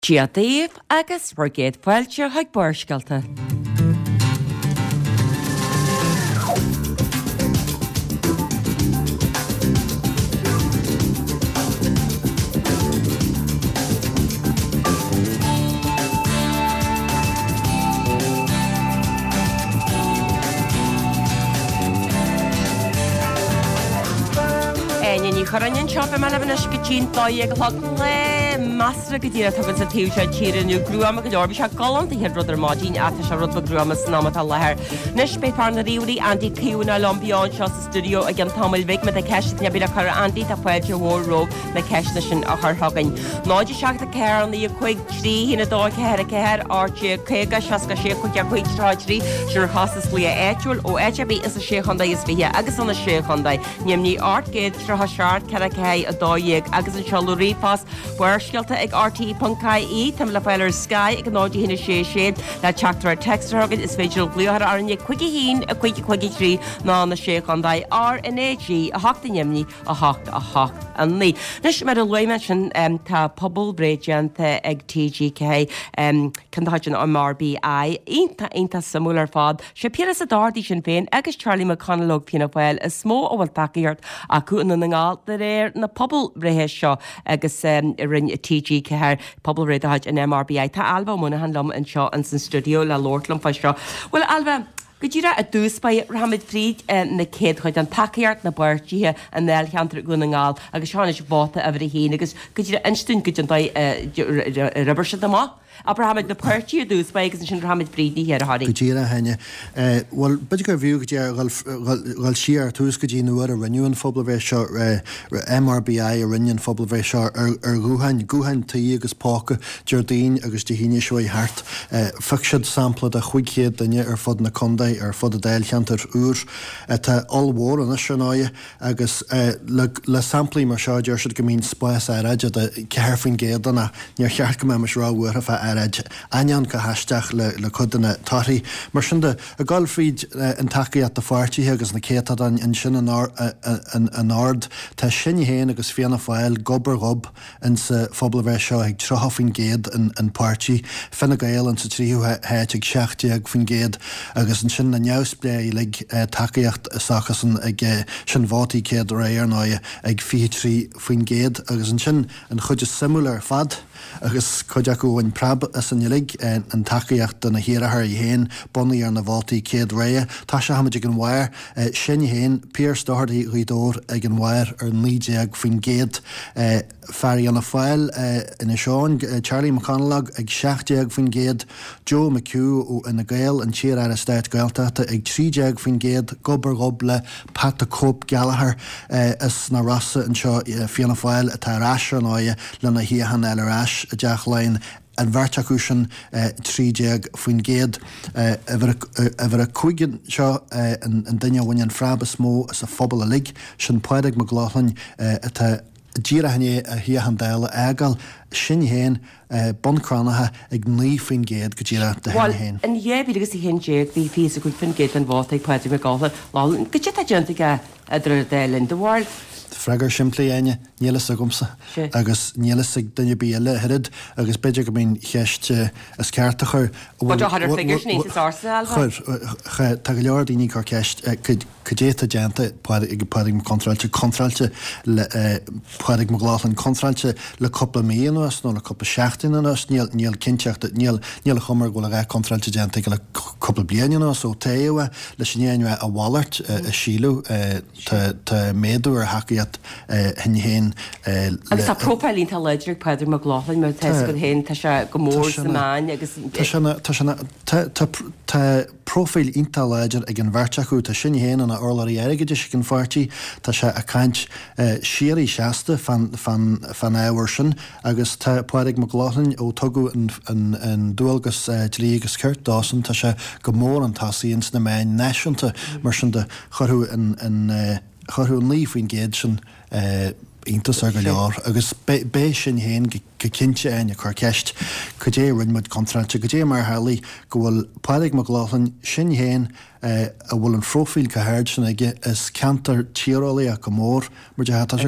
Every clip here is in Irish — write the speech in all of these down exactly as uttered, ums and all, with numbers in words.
Gia Dave agus Brigade Fáilte ag Buairscalta. Ní chorann seopa me lena scatín dóí ag thug le masra go dtíra tugann sa tíú se tíirú grúama go deorbh se galanta hir rudidir mádín ata se rud grúama sanamata lethir. Nis spéipar na riúí Andy Ciúna Lombián seo sa studio a gan tamil bhéic me a ceist nebí a chur Andy tá foiidir mhórróg na ceisna sin a chu thugain. Náidir seach a ceir na chuig trí hína dó ceir a ceir áte chuige seaca sé chuig a chuig ráidrí sin chasas lí éitiúil ó éitebí is a séchanda is bhí agus anna séchanda. Níam ní artgéid trotha seart ce cé a dóíag agus an seú ripás buairscealta ag R T E dot C A tam le fáilir Sky ag náidí hína sé sé le teachtar textthegad is féidir glúthar arne chuigi hín a chuigi chuigi trí ná na séchanda R in A G a hachtta nemní a hacht a hacht an ní. Nis mar a leime sin tá pobl bréideanta ag T G K cantáin an R B I ínta ínta samúlar fád sé piras a dárdí sin féin agus Charlie McConnell pína bhil is smó ó bhfuil takeíart a cúna na ngáil de réir na pobl réhé seo agus rinne T G K pobl réideid an M R B I tá Alba muna han lom an seo an san studio le Lordlam fa seo. Well Alba, go dtíra a dús bei Ramid Fríd na céad chuid an takeíart na buirtíthe an neil cheantar gúna ngáil agus seána is báta a bhrí hín agus go dtíra instún go an rubber se amá. Abraham na puirtí a dús bei agus sin Ramid Fríd ní héar a haí. Go dtíra henne. Well, beidir go bhíú go gáil siar tús go dtí nuair a rinneúin phobal bheith seo M R B I a rinnean phobal bheith seo ar gúhain gúhain taí agus páca Jordain agus de híine seo i hart. Fuc siad sampla a chuigchéad daine ar fod na condaid ar fod a dail cheantar úr tá allhór an seáide agus le samplaí mar seo deir siad go mín spáis aide a cearfinn géadanna níor cheart go me mar ráhuair a bheith aid ainean go heisteach le le chudanna táirí mar sin de a gáil Fríd an takeí at de fáirtíthe agus na céad an sin an ard tá sin héin agus fianna fáil gobar gob in sa phobal bheith seo ag trothafinn géad an páirtí finna gael an sa tríú heit ag seachtaí ag fin géad agus an sin na neusplé le takeíocht sachasan ag sin bhátaí céad réir náide ag fi trí fin géad agus an sin an chuide simúlar fad agus chuide go bhain prab as an ilig an takeíocht don na hiarathir i héin bunaí ar na bhátaí céad réie tá se haimeid ag an mhair sin héin Pierre Doherty ridór ag an mhair ar níide ag fin géad fearí an na fáil ina seán Charlie McConnell ag seachtaí ag fin géad Joe McHugh ó ina gael an tíar ar a Stát Gaeltachta ag tríide ag fin géad gobar gob le Pat a Cope Gallagher is na rasa an seo fianna fáil atá ráis an áide le na híhan eile ráis a deach lein an bhairteachú sin trídeag faoin géad a bhar a chuigean seo an duine bhain an freab is mó as a phobal a lig sin páideag mo gláthlann atá dírahanné a híhan daile agal sin héin boncránathe ag ní fin géad go dtíra de héin. An dhébí agus i hen déag bhí fí a go fin géad an bháta ag páideag mo gála lá go dtí a deanta idir dailinn de bhil. Fregar siimplí aine nílas a gomsa agus nílas ag dunne bíile hirid agus beidir go mín cheist as ceartachar tá go leor daoine chu ceist chudéta deanta ag páidig contrailte contrailte páidig mo gláthlann contrailte le coppla míonas nó le coppla seachtainnas níl níl cinteachta níl níl a chumar go le rá contrailte deanta go le coppla bliananas ó taobha le sinnéanú a bhallart a síú tá méadú ar hacaíat hen héin agus tá propelín tá leidir peidir mo gláthlann me te go hen tá se go mór samáin agus tá profil ínta leidir ag an bhairteachú tá sin héin an orlaí aige se an fáirtí tá se a caiint siarí seasta fan éhar sin agus tá páidig mo gláthlann ó tugu an dúalgus trí agus ceart dásan tá se go mór an tasaíons na main náisiúnta mar sin de chorthú an chorthú ní faoin géad sin íntas ar go leor agus bé sin héin cinse aine chu ceist go dé rinmid contrate go dé mar helaí go bhfuil páigh mar gláchan sin héin a bhfuil an frófíil go háir sin ige is cantar tírálaí a go mór mar de tá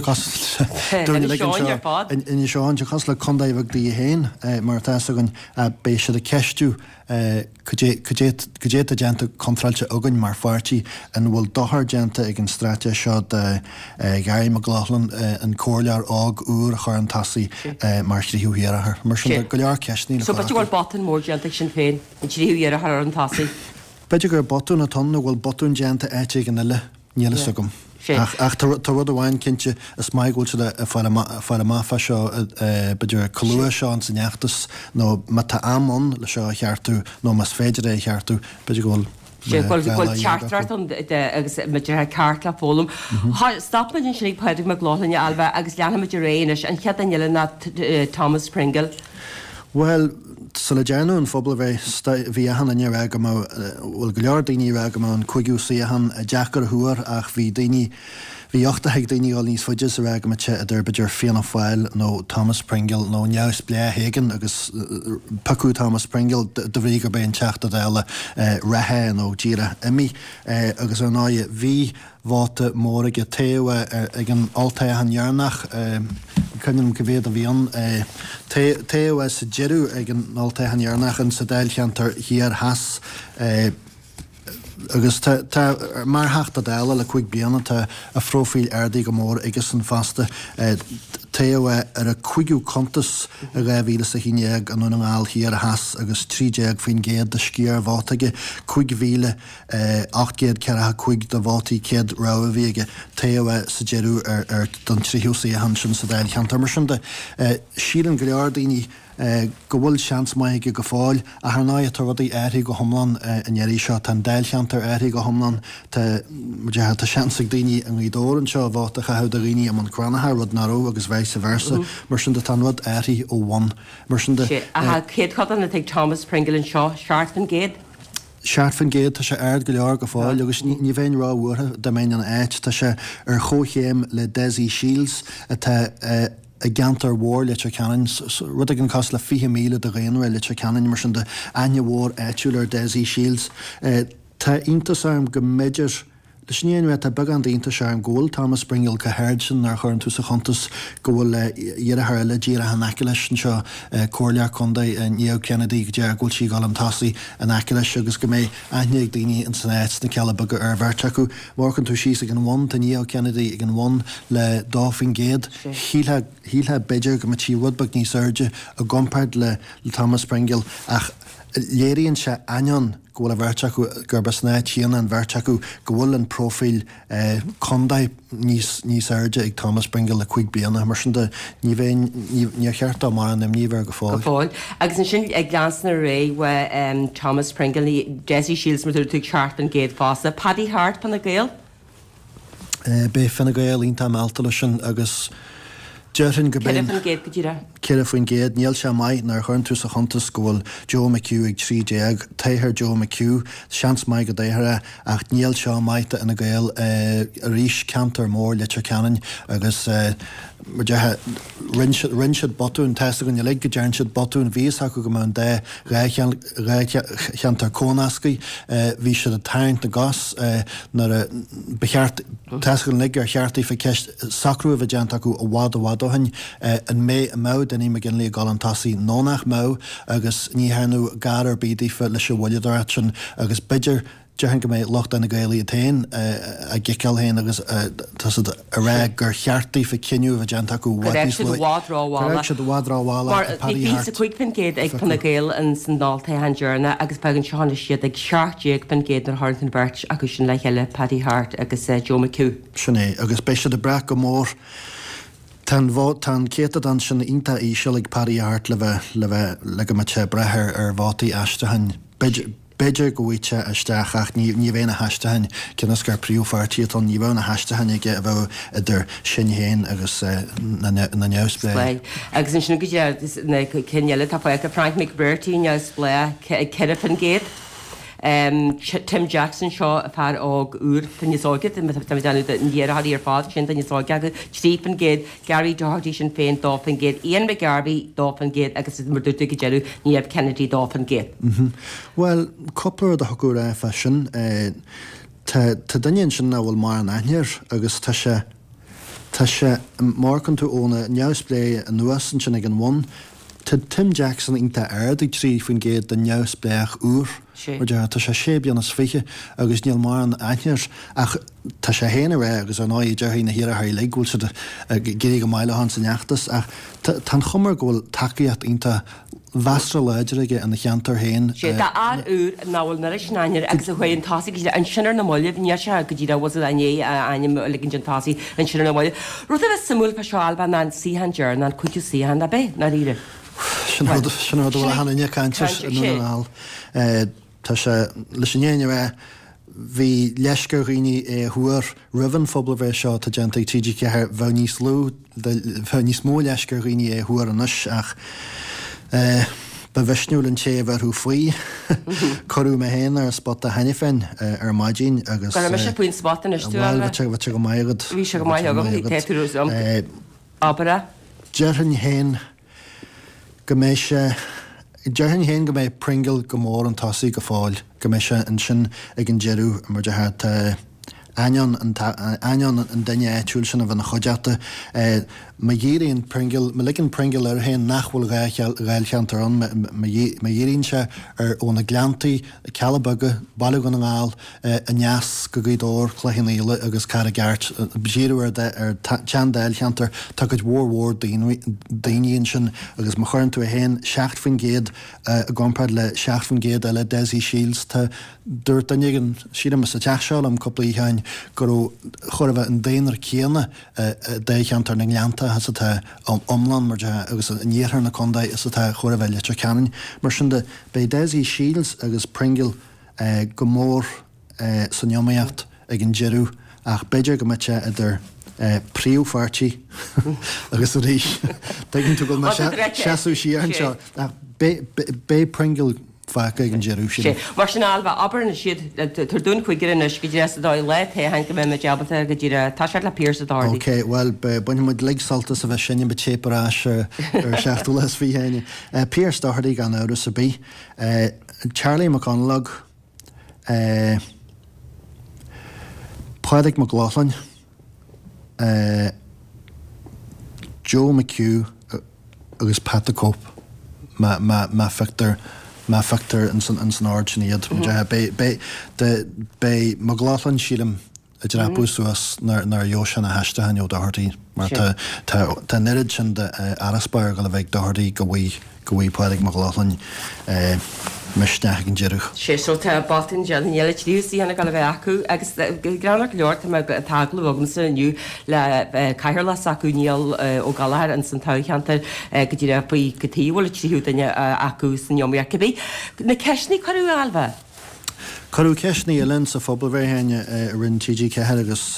in seáin se cos le condaimhah dí héin mar gan bé se a ceistú go dé a genta contrailte agann mar fartí an bhfuil dothar genta ag an stráte seo gaim a glálan an cóirlear ág úr a chu an tasaí mar tríúhéar mar sin go leor ceistní. So ba bhil botán mór genta sin féin in tríúhéar ar an tasaí. Beidir gur botún a tanna bhfuil botún genta éite an ile níle sugam. Ach tá rud a bhhain cinnte is maigúil se a fáile máfa seo beidir choúa seo an san neachtas nó mata amón le seo cheartú nó mas féidir é cheartú beidir ghil bhil teartart agus meidir cartla fólam. Stop in sin peidir me gláin alba agus leanamid réis an chead an ile na Thomas Pringle. Well, sa le déanú an fphobal bhí ahan a níor aga bhfuil go leor daoine aga an chuigú sahan a deachar thuair ach bhí daoine bhí ochta heag daoine gáil níos fuidir a aga te a d'irbeidir Fianna Fáil nó Thomas Pringle nó neas blé hégan agus pacu Thomas Pringle de bhrí gur ben teachta déile rathe nó díra imi agus an náide bhí bháta mór ag taobh ag an altaithe an dhearnach chunim go bhéad a bhíon taobh sa jeú ag an altaithe an dhearnach an sa déilcheantar hiar has agus mar heachta déile le chuig bliana tá a frófíil airdaí go mór agus an fasta taobh ar a chuigú contas a raibhíle sa híineag an an ngáil hiar a has agus trídeag faoin géad de scíar bhátaige chuig bhíle acht géad cearatha chuig de bhátaí céad rábhíige taobh sa jeú ar don tríúsaí a hansin sa déilcheantar mar sin de sílan go leor daoine go bhfuil seans maithe go fáil a th ná tar rudaí éirí go thomlan an éirí seo tan déilcheantar éirí go thomlan tá seansaigh daoine an ídórann seo bháta a head a rií am an cranathe rud naró agus bheith sa versa mar sin de tan rud éirí ó bhain mar sin de chéad chu an ag Thomas Pringle an seo Seaartfan géad. Seaartfan géad tá sé aird go leor go fáil agus ní bhéin ráhuatha de mé an éit tá sé ar chóchéim le Desi Shields atá a gantar mhór le canan rud an cos le fiche míle de réanra le canan mar sin de aine mhór éitiúil ar Desi Shields. Tá iontas arm go méidir leis níon bheith a bag an daonnta se an ggóil Thomas Pringle go háirsin ar chuann tú sa chuntas go bhfuil dhéarthir le díar an aice an seo cóirlear chunda an Neo Kennedy go dear ghúil sí gáil an tasaí an aice agus go méid aithneag daoine an san éit na ceala bag ar bheirt acu mórcan tú síos ag an bhain tá Neo Kennedy ag an bhain le dáfin géad híle beidir go tí rudbag níos airde a gompard le Thomas Pringle ach léiríonn se aion go bhfuil a bhirteachú gur basna tíana an bhirteachú go bhfuil an profil condaid níos airde ag Thomas Pringle le chuig bliana mar sin de ní bhéin ní cheartta mar an níomhar go fáil. Agus an sin ag glasna ré wa Thomas Pringle Desi Shields mar tú Seaartfan géad fása. Paddy Hart pan na Gael? Bé Fine Gael ínta malta lei sin agus Deirhin go ben Ceire faoin géad níl se maiid nar chuann tú sa chuntas go bhfuil Joe McHugh ag trí déag taithir Joe McHugh seans maiid go déithre ach níl se maite ina Gael a ríis cantar mór le canan agus rinsead botún teiste gon le go dearnsead botún víos ha go an dé récheantar cónascaí hí se a taint na gas nar becheart teiste gon lig ar chearttaí fa ceist sacrú a bheith acu a bhád a bhádohain an mé a mó den me gin le gal an tasí nónach mó agus ní henú garar bídí fe leis se bhaidir sin agus beidir Dehan go méid locht an a gaalaí a tain a giceil héin agus a ré gur chearttaí fa cinniu a gent acu bhádráhála bhádráhála a chuigpin géad ag panna Gael an san dálta an dearna agus pegann seánna siad ag seaarttíag pan géad ar Harlan Birch agus sin le heile Paddy Hart agus Joe McHugh. Sinné agus béise de bre go mór Tan bhá tan céad an sin ínta í seoigh Paddy Hart le bheith le bheith le go mate brethir ar bhátaí eistehain beidir go bhhaite isteach ní bhéna heistehain cinnas gur príomhhartíí an ní bhna heistehain ige a bheith idir sin héin agus na neusplé. Agus sin go ceile tá foiag a Frank McBurty neusplé Ceirfan géad. Tim Jackson seo a fear ág úr tanníágad níarthaí ar fád sin tanníága trípan géad Gary Doherty sin féin dófan géad Ian McGarvey dófan géad agus mar dúta go deú níamh Kennedy dófan géad. Well, coppla a thuú rá fashion Tá daon sin na bhfuil mar an aithnear agus tá sé Tá sé marcan tú óna neamhsplé an nuasan sin ag an bhain. Tá Tim Jackson ínta airdaigh trí faoin géad den neamhspléach úr mar de tá sé sé beannas fiche agus níl mar an aithnear ach tá sé héana ré agus an áid dearthaí na hir a le gúil se géí go maiile han san neachtas ach tá chumar ghfuil takeíocht ínta Vastra leidirige an na cheantar héin. sé Tá ar úr náhfuil na snáir agus a chuin táí an sinar na moileh ní se go dtí was ané aim liginn táí an sinar na moile. Ru a samúil pe seáilba ná síhan dear ná chuú síhan a bé na ríre. Sin bhfuil hena neáintir nuáil. Tá sé leis sinnéine bheith hí leisgur rií é thuair rihan fphobal bheith seo tá genta tíidir cethir bhe níos lú bhe níos mó leisgur rií é thuair anis ach Ba bheisniúlann sé bharthú faoi choú me héana ar spot a henne féin ar maidín agus me sé puoin spot an istú bhte go maigad. Bhí se go maigad téú Abra? Dearhann héin go mééis sé dearhann héin go méid pringle go mór an tasaí go fáil go mééis se an sin ag an jeú mar de Aion an daine éúil sin a bhna chodeata ma dhéiríonn pringil me licinn pringil ar héin nachhfuil réilcheantar an ma dhéiríonn se ar óna gleantaí cealabaga bailú gan an gáil a neas go gcuidóir chluhinnéile agus cara gceart bsíú ar teandail cheantar tá go mhórhór daoíonn sin agus mar chuann tú a héin seacht fan géad a gompraid le seacht fan géad eile Desi Shields tá dúirt dagan siad me sa teachseáil am coppla íthein gur chur bheith an déanaar céanna décheantar na gleanta has atá omlan mar agus níorthar na condaid is atá chur bheith letar ceann mar sin de bé Desi Shields agus pringil go mór san neomaíocht ag an jeú ach beidir go mete idir príomhhartí agus a rí Daginn tú go seaú síar an seo bé pringil Faca an jeú sin. Mar sin alba aber na siad tar dún chuig giris go dé dá le he hen go me jobbalta go dtíre tá se le pír a dá. Ok, well buine mu le saltas a bheith sinne be tépárás ar seaachú les bhí héine. Pír dáthdaí gan áras a bí. Charlie McConlog, Pádraig McLaughlin, Joe McHugh agus Pat the Cope má fetar má fetar an san áir sin iad bé McLaughlin sílam a d rapúsúas nar jo sin a heiste han jo dáhartaí mar tá nirid sin de araspáir go le bheith dáhartaí go bhí go bhí Pádraig McLaughlin meisneach an jeirich. sé so tá baltain dean eile tríúsí hena gal bheith acu agus granach leor tagla agam sa nniu le caiir le acu níal ó galhair an san táchantar go dtí faoi gotíhil tríú daine acu san neomíachcabí. Na ceisnaí choú alba? Choú ceisnaí a linn sa phobal bhéhéine rinn T G cehead agus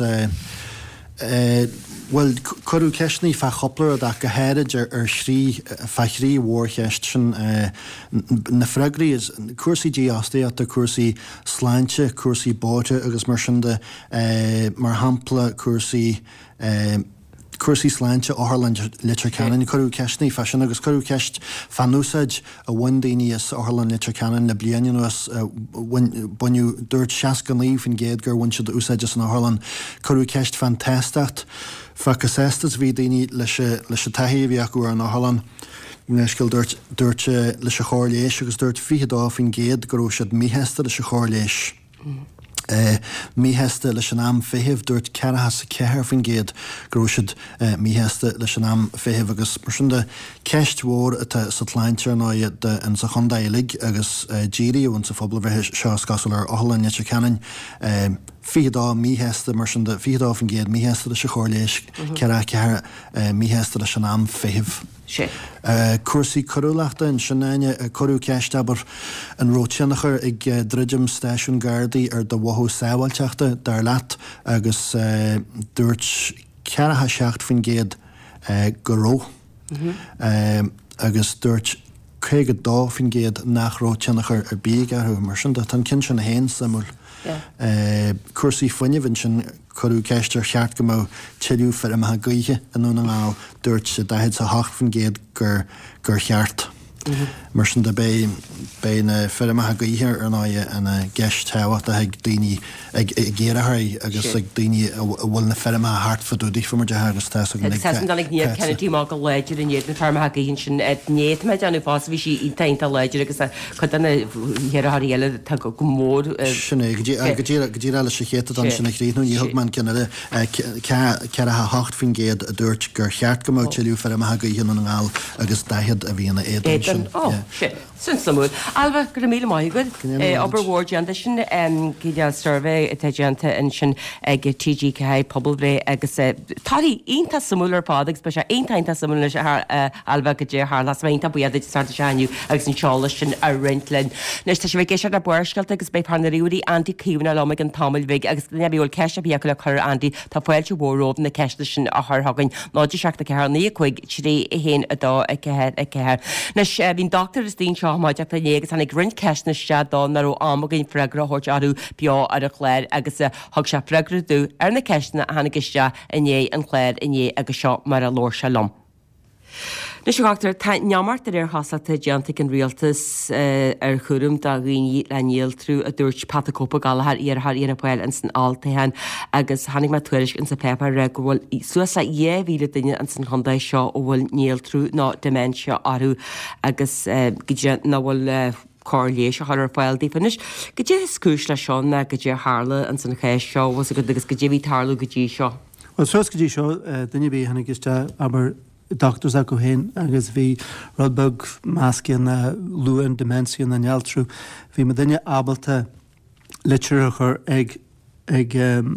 well, choú ceisnaí fe choplar a go héirid ar srí fechrí mhórcheist sin na freigraí is cuasaí dí asté a cuasaí sláinte, cuasaí báte agus mar sin de mar hampla cuasaí cuasaí sláinte áthlan litir canan choú ceisnaí fesin agus choú ceist fanúsaid a bhain daoine is áthlan litir canan le blianaine as buinú dúirt seacan líomh an géad gur bhain siad úsáid an áthlan choú ceist fantástacht Facas estas bhí daoine leis a taithí bhí acu an áthlan Nescail dúirt leis a chóirléis agus dúirt fiadá fin géad gur siad míheasta leis a chóirléis. Míheasta leis an am féhih dúirt ceartha sa cethir fin géad gur siad míheasta leis an am féhih agus mar sin de ceist mhór atá sa tlaintear ná an sa chundaigh agus ddíirí ón sa phobal bheith seo scasil ar áthlan neitte ceann fiadá míheasta mar sin de fiadá fin géad míheasta leis a chóirléis ceartha cethir míheasta leis an am féhih. sé. Cuasaí choúlaachta in sinnéine choú ceist aber an róteannachar ag dridim Station Gardaí ar do bhthú sábhailteachta dar leat agus dúirt ceartha seacht fin géad go ró agus dúirt chuige dá fin géad nachró teannachar ar bí arthú mar sin tan cin sin na héin samú. Cuasaí foine bhain sin choú ceistir cheart go mó tiú fer am ha gaithe anú an á dúirt sé dahead sa hach fan géad gur gur cheart. Mar sin de bé bé na fer am ha gaithe ar náide an gceist tehacht a ag daoine ag géirethirí agus ag daoine bhfuil na fer am hart faúdaí fu mar de agus te nig níiad Kennedy má go leidir in éad na ferm ha gaon sin néad meid anú fás bhí sí tainta leidir agus chu anna hearthaí eile tá go mór sinna go dtí eile sé chéad an sinna chríú í thug man cinna ce a hacht fin géad a dúirt gur cheart go mó tiú fer am ha gaon an ngáil agus dahead a bhíonna éad. Oh, shit. Sin samúd. Alba gur mí maigad Oberward an sin gíideal survey a teanta in sin ag T G K poblré agus tarí onanta samúlar pádagus be sé aontainta samúla se alba go dé th las mainta buiad starta seaniu agus an seála sin a rintlinn. Nes tá sé bh géisiar na buircealt agus be pána riúí anticíúna lomig an tamil big agus nebíúil ceise bí le chur Andy tá foiilte bhrób na ceiste sin a ththgain nádí seachta cear ní chuig trí i héin a dá a cehead a ceir. Nes hín doctor is tín seo maideach a négus annig rinn ceisna seadá naró amagin fregra hort arú beá ar a chléir agus thug se fregra dú ar na ceisna hanagiste iné an chléir iné agus seo mar a lór se lom. Nus seachtar tá neamart ar hasata deanta an rialtas ar chum da rií leníal trú a dúirt patacópa galthar arth íanapáil an san altahan agus hanig me tuairis in sa pepa re go bhfuil suasa éhíle duine an san chundaid seo ó bhfuil níal trú ná dementia arú agus na bhfuil cóléis a ar fáil dífanis. Go dé scúis le seán na go dé hála an san chéis seo was go agus go déhí tarlú go dtí seo. Well sus go dtí seo duine bí hanig iste aber doctors a go hen agus bhí rudbug máscin na luúan dementia na nealtrú. Bhí me duine abalta literature ag ag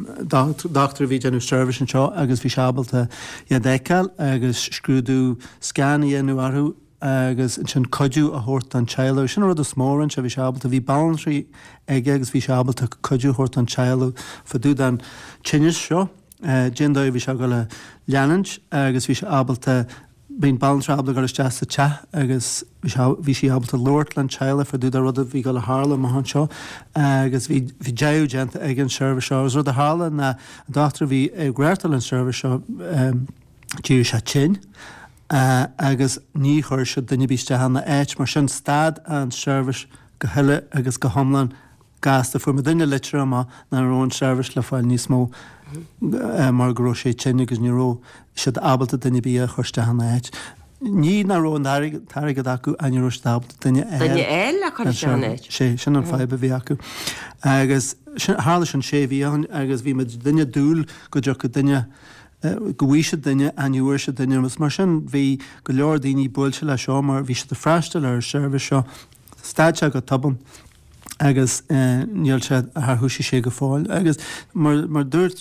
doctor bhí genú service an seo agus bhí seabalta iadécail agus scrúdú scaníanú arthú agus sin codú a hort an teilú. Sin rud a smóran se bhí seabalta bhí balantrí ag agus bhí seabalta codú hort an teilú fa dú an tinnis seo. Jindóid bhí se go le leanant agus bhí se abalta bíon balantrabla go isteasta te agus bhí sí abalta Lordland teile for dú rud a bhí go le hála mohan seo agus bhí deú genta ag an service seo. Gus rud a hála na doctor bhí ag gréirtal an service seo dú se tin agus ní chuir se duine bíiste hena éit mar sin stad an service go heile agus go homlan gasta fu me duine litre má na rón service le fáil níos mó mar gro sé tsin agus níró siad abalta duine bí a chuirste hena éit. Ní na rón tarigad acu anró stabta duine éile sé sin an feibe bhí acu. Agus hála sin sé bhíon agus bhí me duine dúil go deach go duine go bhíise duine anúir se duine mas mar sin bhí go leor daoine builte le seo mar bhí se de freistal ar service seo staidse go taban agus níl se th thuisi sé go fáil. agus mar dúirt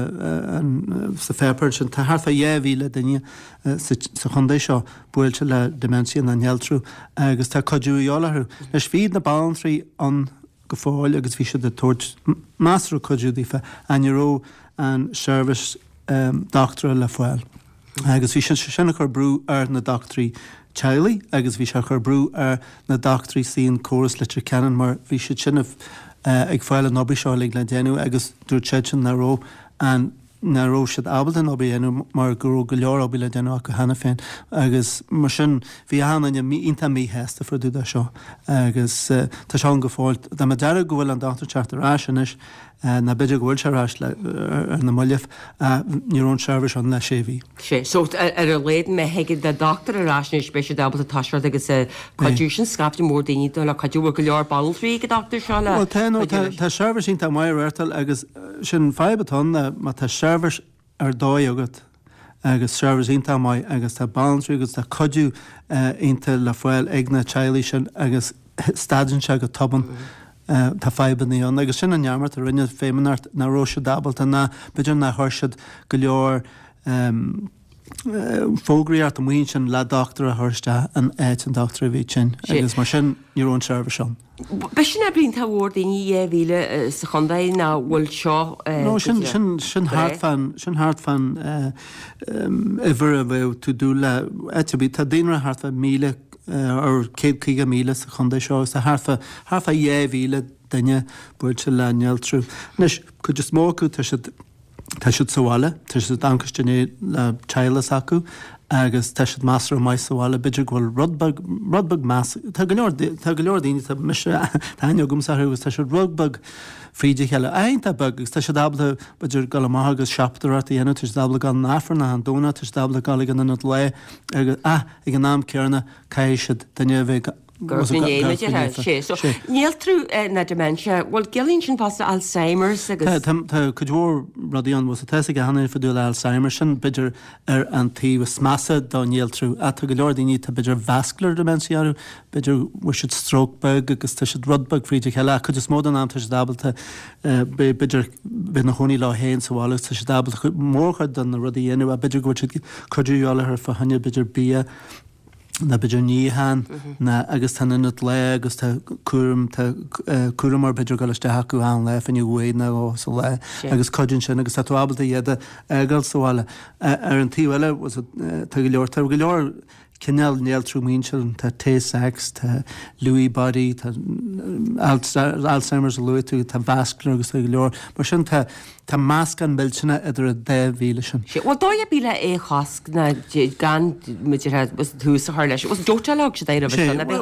sa féper sin tá thfa dhéhhíle daine sa chundééis seo builte le dementia na nealtrú agus tá codúíolathú. Leis bhíad na balantrí an go fáil agus bhí se de tuairt másrú codúí fe anró an service doctor le fáil. Agus bhí sin sinna chu brú ar na doctorí Charlie agus bhí se chur brú ar na doctorí síon choras litre cean mar bhí si sinnah ag fáil an obair seáling le déanú agus dúir tein naró an naró siad abalta an obair dhéanú mar gurú go leor obair le déanú go hena féin agus mar sin bhí hána mí inta mí heasta fu dúda seo agus tá seán go fáilt. Tá me dead go bhfuil an doctor teachtarrá sinis na beidir gohfuil se rás le ar na muileh nírón service an le séhí. sé so ar a léad me heigid de doctor arásna spéisi dabal a taisiir agus coú sin scapte mór daoine le cadú go leor baltrí go doctor se le. Tá service tá mai réirtal agus sin febatón má tá service ar dóid agad agus service ínta mai agus tá baltrí agus tá codú ínta le foiil ag na teilí sin agus stadin se go taban. Tá febanníon agus sin an neamart a rinne fémanart na róise dabalta na beidir na thuirsead go leor fógraíart am mhaon sin le doctor a thuirste an éit an doctor a bhí sin agus mar sin nírón service an. Be sin a blin tá bhór daoine éhíle sa chundaid na bhfuil seo No sin sin sin hart fan sin hart fan ihar a bheith tú dú le etbí tá daonra hart a míle ar céad chuige míle sa chundé seo sa Harfa Harfa dhé mhíle duine buir se le nealtrú. Nes chu just mó acu tá siad saháile, tá siad ancastené le telas acu, agus tá siad measar mai saháile, beidir ghfuil rudbag rudbag meas. Tá go leor daoine tá mis taine gumsathúgus tá siad rudbag fríide cheile ainta bag, agus tá siad dabla beidir gal maith agus seaptar at dhéanú, tá dabla gan náfar na an dóna, tá dabla gal gan na le agus a ag an nám cearna caiisiad daine bheith Níl trú na dementia, bhil gilíonn sin pas Alzheimer's agus Tá chudhór radíon was a te a hanna faúil Alzheimer sin beidir ar an tíh smasa dá níl trú a go leor daoine tá beidir vascular demenciaú, beidir bhuiisiid strokebug agus tá siad rudbug fríide cheile, chu is mód an am tá dabalta beidir be na choní lá héin sahála tá dabal mórcha don na rudí dhéanú a beidir go chuúála ar fa hanne beidir bí na beidir níhan na agus tá na le agus tá cuam cuam mar beidir galiste haú an le fan bhhéna ó sa le agus codinn sin agus tábalta iad gal sáile ar an tíhile was tu go leor tar go leor cinál néal trú míseil tá Tay-Sachs, tá Lewy body, tá Alzheimer's luú tú tá vascular agus go leor mar sin tá Tá másc an bilsena idir a dé bhíle sin. Bhil dó a bíle é chasc na gan thuús a leis. Was dóteach sé éidir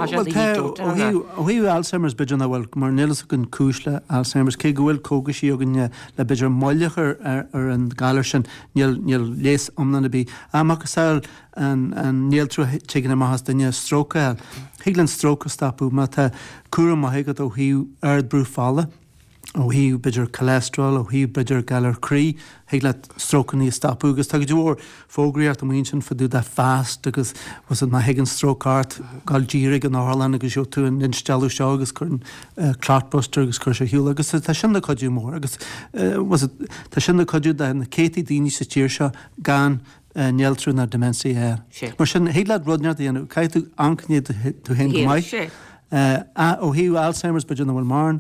bhíú Alzheimer's beidir na bhfuil mar nélas gon cúsle Alzheimer's cé gohfuil cógus í aganne le beidir moilechar ar an galir sin níl léas omna na bí. Amach saoil an níl trú tegan amachchas daine stróca. Higlann stróca stapú má tá cuara maithegad ó híú ard brú fála. ó hí beidir cholesterol, ó hí beidir galar crí, heag le stroke ní stapú, agus tá go dúir fógraíart am sin fadú de fast, agus was it na hegan strokeart gal dírig an álan agus jo tú an instalú seo agus chun clotbuster agus chur sé hiúla, agus tá sinna codú mór, agus was it tá sinna codú de na cétí daoine sa tíir seo gan nealtrú na dementia air. Mar sin héad le rodneart dhéanú, caiitú ancníad tú hen go maiid. A ó hiú Alzheimer's beidir na bhfuil marn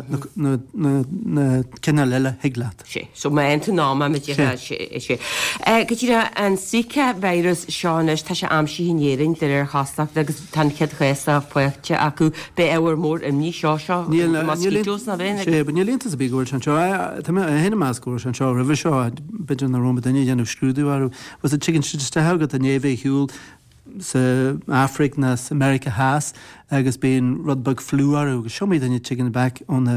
na cinna leile higlaat. sé, so má tú náma me sé. Go tíra an sica vírus seánis tá sé amsíhéing de ar chaach agus tan chead chuéisá poite acu be éhar mór im ní seo seo mosquitoes na bhéna. sé b nílíntas a bíúir an seo héna máscúir an seo ra bh seo beidir na Roma daine dhéanamh scrúdúharú, was a chicken siiste hegad a nébh hiúil sa Afric na America Haas agus bíon rudbug fluarú agus seomí daine chicken back ón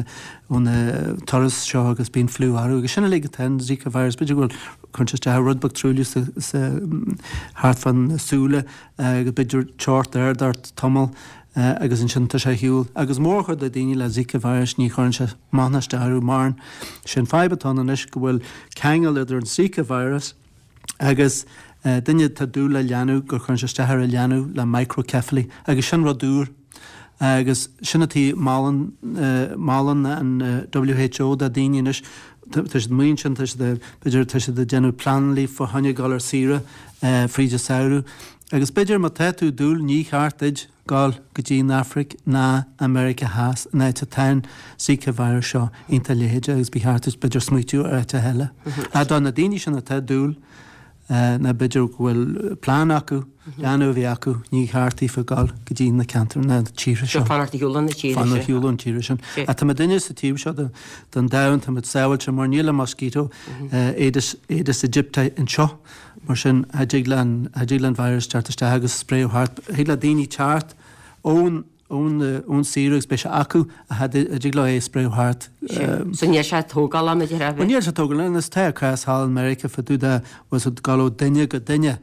na toras seo agus bíon fluarú agus sinna le ten Zika virus beidir bhfuil chuiste rudbug trúliú sa hart fan súla agus beidir teart ar dart tomol agus an sin tá sé hiúil agus mór chud a daine le Zika virus ní chuann se mánaiste arú marn sin feibetá an is go bhfuil cheangal idir an Zika virus agus Uh, Dinne tá dú le leanú gur chun se stethir a leanú le microcephaly agus sin radúr agus sinnatí málan málan an uh, W H O da daanais tuis muon sin beidir tuis de genú planlí fo hanne galar sire uh, fríide saoú agus beidir má teú dúil ní chartaid gáil go dtíon Afric ná America Haas ná tá tain Zika virus seo ínta léide agus bí hartas beidir smuitiú ar te heile. A dá na daine sin a te dúil Uh, na beidir bhfuil plán acu, leanú bhí acu, ní chartaí fa gáil go dtí na cantar na tíre seo. Fanarthiúlan na tíre Fannar hiúlan tíre sin. A tá duine sa tíb seo don dain tá saoil se mar níla mosquito éidir Egypte in seo, mar sin Hagiglan virus teartiste agus spréú hart. Héile daoine teart ón ón ón síúgus be se acu a had a ddíglá é spréú hart. So ní sé tógála me de raibh? Níl se tógála is te cras há America fa dúda was galó duine go duine.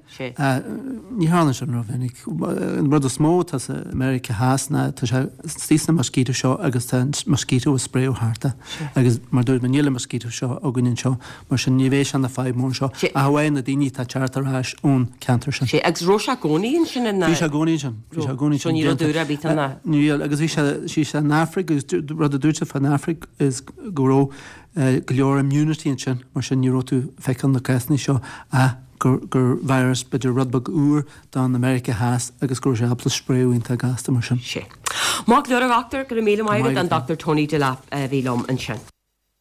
Ní hána se nó bhinnig. Rud a smó tá America Haasna tá sé tína mosquito seo agus tá mosquito a spréú harta agus mar dúir man níle mosquito seo a guninn seo mar sin níhééis an na fáid mór seo a bhhain na daoine tá chartarráis ón cantar sin. sé agus ró se gcóíonn sin in Bhí se gcóí sin bhí se gcóí sin. ní dúra bí na. Níl agus bhí sí se an Afric agus rud a dúirte fan Afric is goró go leor immunity an sin mar sin níró tú feicean na ceisní seo a gur virus beidir rudbug úr dá an America Haas agus gur sé apla spréúínta gasta mar sin. sé. Má le a achtar gur mí maigad an Doctor Tony de la bhílum an sin.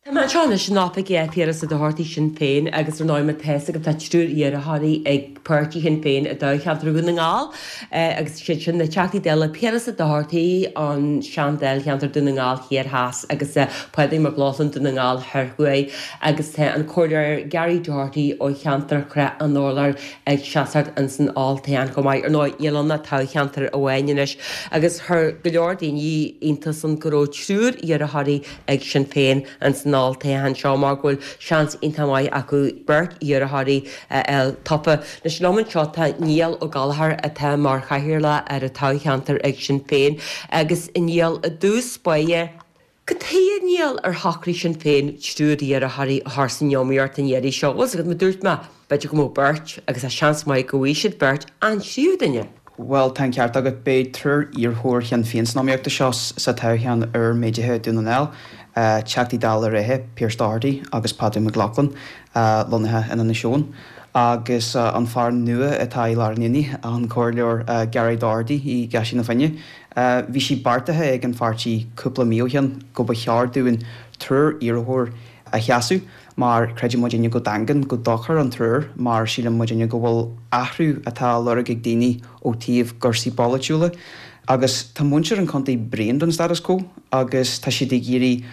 Tá man seánna sin nápa é peras a dohartaí sin féin agus ar náim teessa go taitúr ar a háí ag puirtí hin féin a dochantar gona ngáil agus si sin na teachtaí deile peras a dohartaí an seandel cheantar duna ngáil hir háas agus puidir mar glásan duna ngáil thurcué agus the an cóir Gary Doherty ó cheantar cre an nólar ag seaart an san áiltaían go maiid ar nó dhéanna tá cheantar a bhhaineis agus th go leor daoine ionanta san goró trúr ar a háí ag sin féin an san nál ta han seo mar ghfuil seans intamáid acu burt ar a háí el toppa na sloman seo tá níal ó galthar a tá mar chahirirla ar a tácheantar ag sin féin agus iníal a dús spáie go taíad níal ar thachraí sin féin stúdaí ar a háí thsan neomíart an dhéirí seo was go dúirt me beidir go mó burt agus a seans mai go bhí siad burt an siúdaine. Well, tan ceart agad bé trúr íorthóir chean féins náíochtta seo sa táchean ar méidethe dúna nál. Uh, Teachtaí dála réthe Piers Doherty agus Paddy McLaughlin uh, lonathe ina na seún. Agus uh, an fear nua atá i lárnaí an cóirleor uh, Gary Doherty i gaisi na fanne. Uh, Bhí si bartathe ag an feartí cúpla míochean go ba chear dúin trúr íorthóir a cheasú, mar creidir muidirine go dangan go dochar an trúr mar síle muidirine go bhfuil athrú atá lorag ag daoine ó tíomh gursaí bolitiúla. Agus tá muintir an contaí brion don status quo, agus tá si d géirí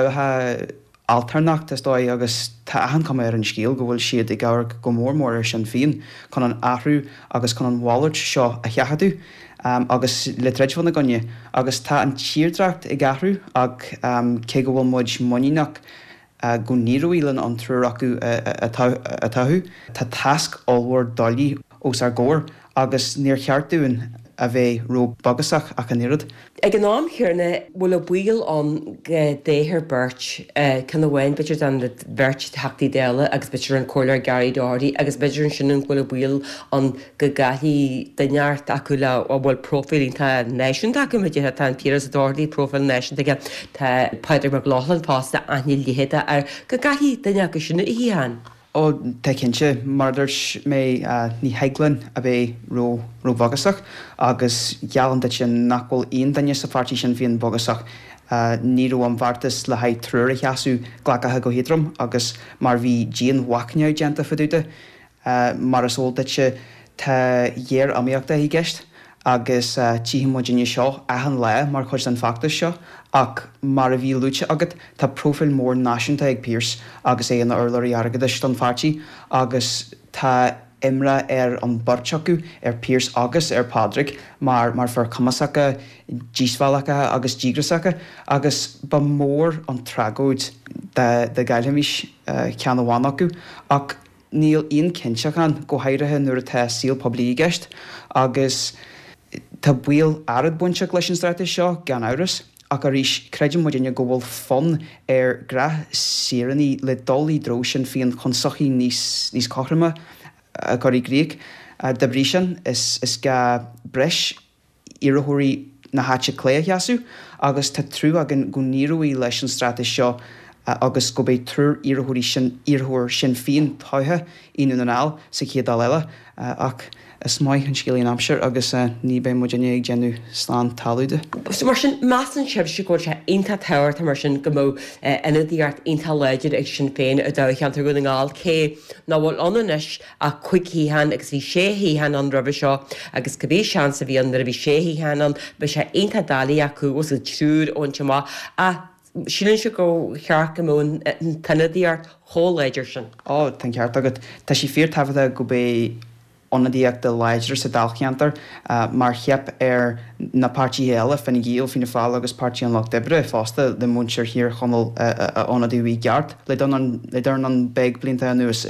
rathe alternach is dóid agus tá an cum ar an scíal go bhfuil siad i gabhar go mór mór ar sin féin chun an athrú agus chun an bhairt seo a cheachadú um, agus le treid fanna gonne agus tá an tíirdracht i gahrú ag um, cé go bhfuil muid moíach uh, go níróílan an trúr acu a tathú. Tá tasc allhhar dalaí os ar ggóir agus níor cheartúin a bheith ró bagasach ach an irid. Ag an nám hiarna bhfuil a bhuiil an déthir burt cin bhhain bitir an bhirt teachtaí déile agus bitir an cóir Gary Doherty agus bitir an sin bhfuil a bhuiil an go gaithí daneart acu le ó bhfuil profilín tá nation acu muidir tá an Piers Doherty profil nation aige tá Paddy McLaughlin fásta aithníil lihéide ar go gaithí daine acu sinna i híán. Ó te cinse mar dúirt mé uh, ní heaglann a bheith ró ró bogasach agus gealan de sin nachhfuil aon daine sa fartí sin bhíon bogasach uh, ní ró an bhartas le haid trúr a cheasú ghlacathe go héadrom agus mar bhí díon wacneid deanta faúta uh, mar is ól se tá dhéar amíochta i gceist agus uh, tí muidirine seo ahan le mar chuid an factas seo ach mar a bhí lúte agat tá profil mór náisiúnta ag Piers agus é an urlairí agad an fartí agus tá imra ar an barteacu ar Piers agus ar Padraig mar mar fear camasacha, díosbhaalacha agus dígrasacha agus ba mór an tragóid de gaiilehís uh, cean bháin acu ach níl on cinseachan go hairithe nuair atá síl poblí gceist agus tá buil airad buinte leis an straite seo gan áras ach a rís creidir muidirine go bhfuil fun ar gra siaraní le dulí dro sin fion chunsachaí níos níos cochrama a goí gréic. De brí sin is is ga breis iarthóirí na háte clé cheasú agus tá trú agan go níróí leis an straite seo agus go bé trúr iarthóirí sin iarthóir sin fion táithe inú an áil sa chéad eile ach is mai an scíalaíon amsir agus uh, ní bé muidirine ag genú slán talúide. So mar sin meas an sib si goir se onanta toir tá mar sin go mó ina dtíart onanta leidir ag sin féin a d cheantar go ngáil cé ná bhfuil ananis a chuig híhan agus bhí sé híhan an rubbe seo agus go bhí sean sa bhí an a bhí sé híhan an be sé onanta dalí acu os a trúr ón teá a sílann se go chear go mún tanadíart hóléidir sin. Á tan ceart agad tá sí fíor tafada go bé onadíag de leidir sa dalcheantar uh, mar cheap ar na pártí eile fanna gíal fina fáil agus pártí an lech debre fásta de múnseir hir chonal onadí bhí geart le don an beg blinta nuas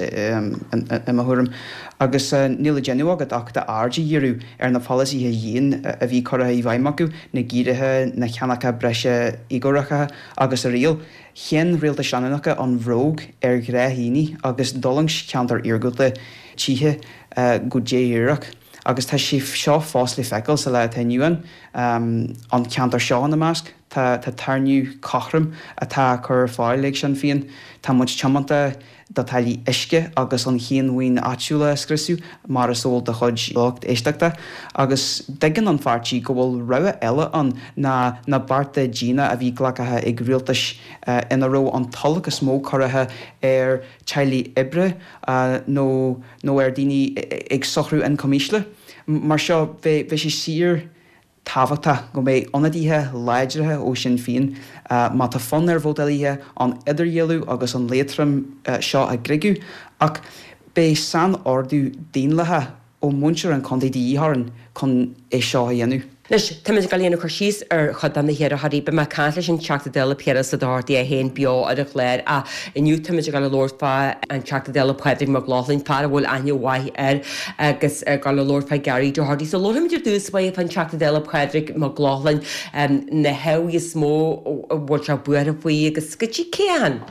i mathúm agus níla genú agad ach de ardí dhéirú ar na fálasí a dhéon a bhí chora í bhaimachú na gíirithe na cheannacha breise igóracha agus a rial chéan rialta seananacha an bhróg ar gréithíní agus dolangs ceantar iargóta títhe uh, go déireach agus tá si seo fás le fecail sa le tainniuan um, an ceantar seo an na másc tá tarniú cochram a tá chur fáil ag sin féin, Tá muid teamanta do talí isce agus an chéanhaoin áitiúla scrisú mar sóil de chud locht éisteachta, agus dagan an fartí go bhfuil rah eile an na na barta dína a bhí glacathe ag rialtas uh, ina ró an talagus mó chorathe ar teilí ibre uh, nó nó ar daoine ag sochrú in comísle. Mar seo bheith sé sir táhachtta go mé onadíthe leidirethe ó sin féin uh, má tá fan ar bhdalíthe an idirhéalú agus an létram uh, seo a grigú ach bé san ordú déanlathe ó múnseir an condédííthran chun é seo a dhéanú. Leis táid go líonna chu síos ar chudanna hir a haí be me cai leis an teachta déla peara sa dáirtaí a héon beo ar a chléir a inniu táid go le lordfa an teachta déla Padraig Mac Lachlan pá bhfuil aine ar agus go le lordfa Gary Doherty. So loimiidir dús ba an teachta déla Padraig Mac Lachlan na heí smó bhil se buar a faoí agus scotí céan.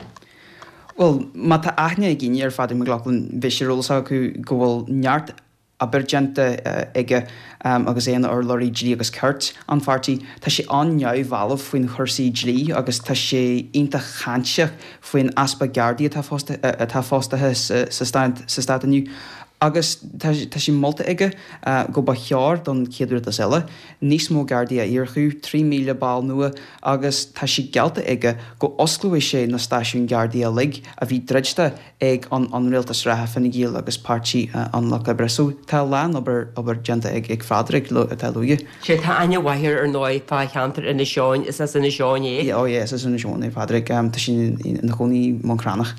Well, má tá aithne a gine ar Padraig Mac Lachlan bhí sé rólasá acu go bhfuil neart abergente uh, ige um, agus éana ar loirí dlí agus ceart an fartí, Tá sé anneamh bhalah faoin chursaí dlí agus tá sé ionta chaintseach faoin aspa Gardaí tá fástathe sa stad aniu. Agus tá sé molta ige uh, go ba chear don céadúir a eile, níos mó Gardaí a iarchú trí míle ball nua agus tá sé gealta ige go osclúéis sé na stáisiún Gardaí a lig a bhí dreidte ag an an réaltas rathe fanna ggéal agus pártí uh, an le bresú tá lean obair obair genta ag ag Padraig lo tá luige. Sé tá aine waithir ar nói fá cheantar ina seáin is as ina seáin é? Ó é is ina seáin é Padraig um, tá sin na choní Moncránach.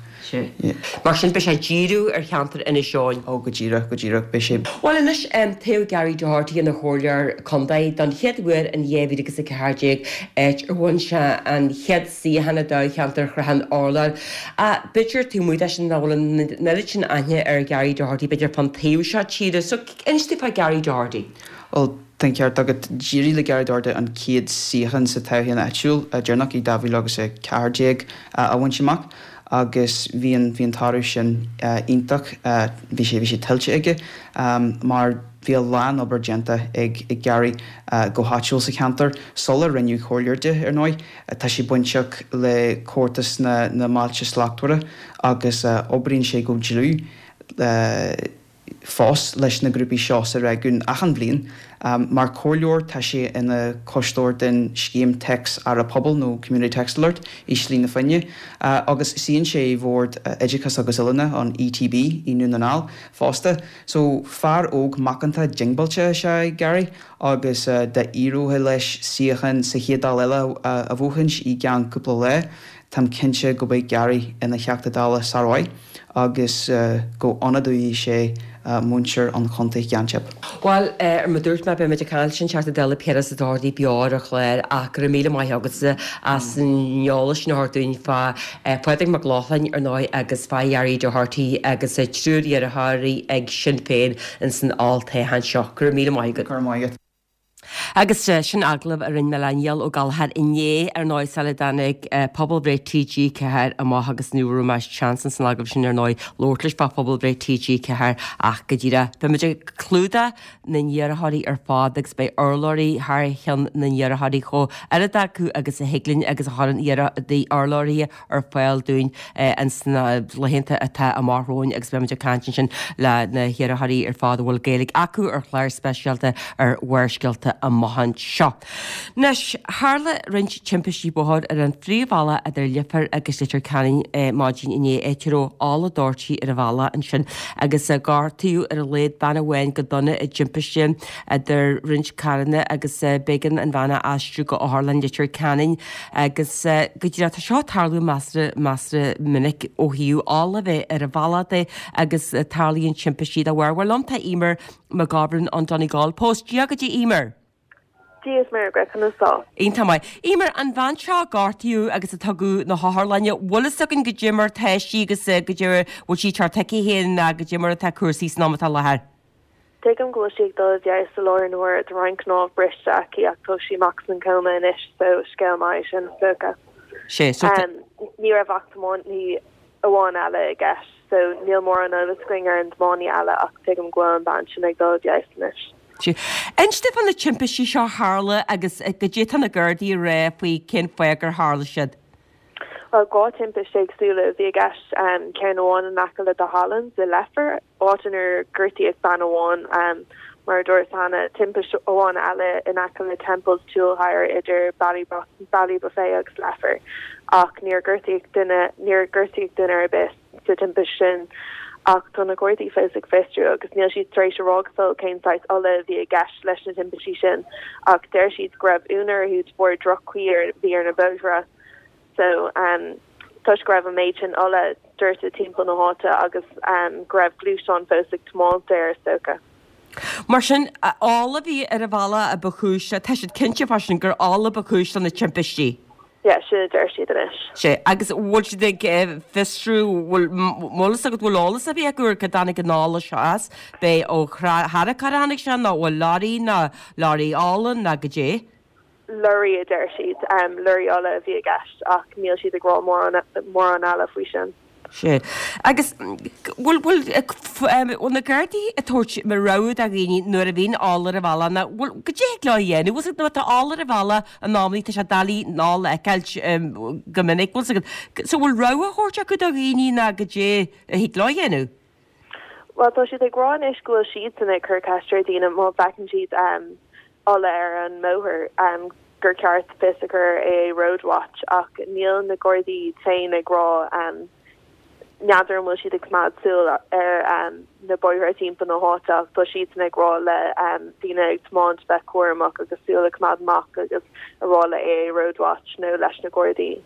Mar sin be sé díú ar cheantar ina seáin. Ó go ddíra go ddíra be sé. Well inis um, Theo Gary Doherty in the chóir condaid don headhfuir an dhéhí agus a cehardeag éit ar bhain se an head sí hena dá cheantar chrahan orlar. A bitir tú muide sin bhfuil neidir sin aine ar Gary Doherty beidir fan taobh se tíide, so instipá Gary Doherty. Well, Thank you agad ddíirí le Gary Doherty an céad síchan sa taobhhéanna eitiúil a dúnach í dábhí agus a cehardeag a bhain semach. agus bhíon bhíon tarú sin ionach bhí sé bhí sé tiltte aige mar bhí lean obair genta ag ag Gary go háitiúil sa cheantar sola rinneú chóirde ar nói tá sí buinteach le córtas na na máilte slachtúra agus obaíonn sé go dlú fós leis na grúpi seo sa réún achan blion um, mar cóirleor tá sé ina costóir den scéim text ar a pobl nó Community Text Alert í slí na fanne uh, agus síonn sé bhór uh, Educas agus Ilna an E T B í nunaál fásta, so fear óg macanta jingbalte se Gary agus uh, de íróthe leis siochan sa chéadal eile uh, a bhchans í gan cúpla le tam cinse go bé Gary ina cheachtadála Saráid agus uh, go anadúí sé Uh, múnseir an chuntaigh geanseap. Well, ar ma dúirt me be me cáil sin teartta déla peara sa dádaí beár a chléir a gur míle mai agus as an neolalas náirúin fá Padraig Mac Lachlan ar nói agus fá Gary Doherty agus é trúí ar a háirí ag sin féin in san álta han seo gur míle mai go. Gur mai. Agus sin aglah a rinn meíal ó galhad inné ar náid saladannig poblbreid T G ceir a máth agus nuú meis chansan san agah sin ar náid Lordlis ba poblbreid T G ceir ach go ddíra. Be muidir clúda na níarthaí ar fád agus be orlóirí th chean na níarthaí cho ar acu agus a higlinn agus a háan dí orlóirí ar fáil dún an sna lehénta atá a marthróin agus be muidir cantin sin le na hiarthaí ar fád bhfuil géalaigh acu ar chléir speisialta ar bhuiircealta a mahan seo. Nes hála rint timpistí bohad ar an phríomhhala a idir lifar agus litir canin mádín iné éitiró ála dórtí ar a bhela an sin agus a gáirtaú ar a léad banna bhain go donna i timpistí idir rint caranna agus began an bhena astrú go áharlan litir canin agus go dtí tá seo tarlú meastra meastra minic ó hiú ála bheith ar a bhela agus tarlaíonn timpistí a bhhar lom tá imar me gabrann an Donegal Post. Díagadtí imar. Díos mar gra chuna sá. Ínta mai. Imar an bhain seo gáirtaú agus a tugu na háharlainne bhlas an go Jimmar teisí agus go dtíir bhil sí tar teici héan a go Jimmar a te cuasaí snámata lethir. Tuigem go siag dul dear sa láirnúir a rain cnáh briste ací ach tó sí max an coma inis so scéil mai sin soca. Sé, so ní a bhachtamón ní amháin eile i gceist, so níl mór an ólas scuingar an máí eile ach tuigem go an ban sin ag dul deis inis. Einste fan na timpistí seo hála agus go dé an na ggurdaí ré faoi cin foiagar hála siad. Well gá timpe séagsúla bhí gas um, ceanháin an nacola de Holland de lefer áan ar ggurtaí ag banháin um, mar dúir sanna timpe óháin eile in nacola temples túlhair idir Ballybofé agus lefer ach níor ggurtaí duine níor ggurtaí duine ar bes sa timpe sin ach tuna gcuirtaí fésig festú agus níl siad trééis rágfil céimáid ola bhí gas leis na timpetí sin ach deir siad greibh únar húd bór drochuíir bhí ar na bóra. So um, tush grab a matron ola dirta timp na hota agus um, grab glúán fósig tomá there soca. Mar sin ála bhí ar a bhela a bachúise te siad cinnte fashion gur ála bachúis an na timpistí. Yeah, she der she is. She agus bhil si ag fistrú bhfuil mólas agad bhfuil álas a bhí a gur go dánig an nála seas bé ó Hara Caránnig se ná bhfuil láirí na láirí álan na go dé. Lurie a der sheet, um, Lurie alla via gast, ach níl siad ag rá mór an mór an ala fhui sin. Sé. Agus bhfuil bhfuil ón na ggurdaí a tuairt mar roid a ghaoine nuair a bhíon álar a bhela na bhfuil go dé le dhéanú was nó tá álar a bhela a námlí tá se dalí nála eceilt go minic bhil so bhfuil ra a thuirte go a ghaoine na go dé a hí le dhéanú. Well tá siad ag rá an iscoil siad sanna chur castra dína má bacin siad um all ar an móthir um gur ceart fisagur a road watch ach níl na gordaí tain ag rá um neadar mu siad ag smadsúil ar um na boire timp na háta so siad ag rá le um dína ag tmáint be cuaach agus súil ag smadmach agus a rá le a road watch nó leis na gordaí.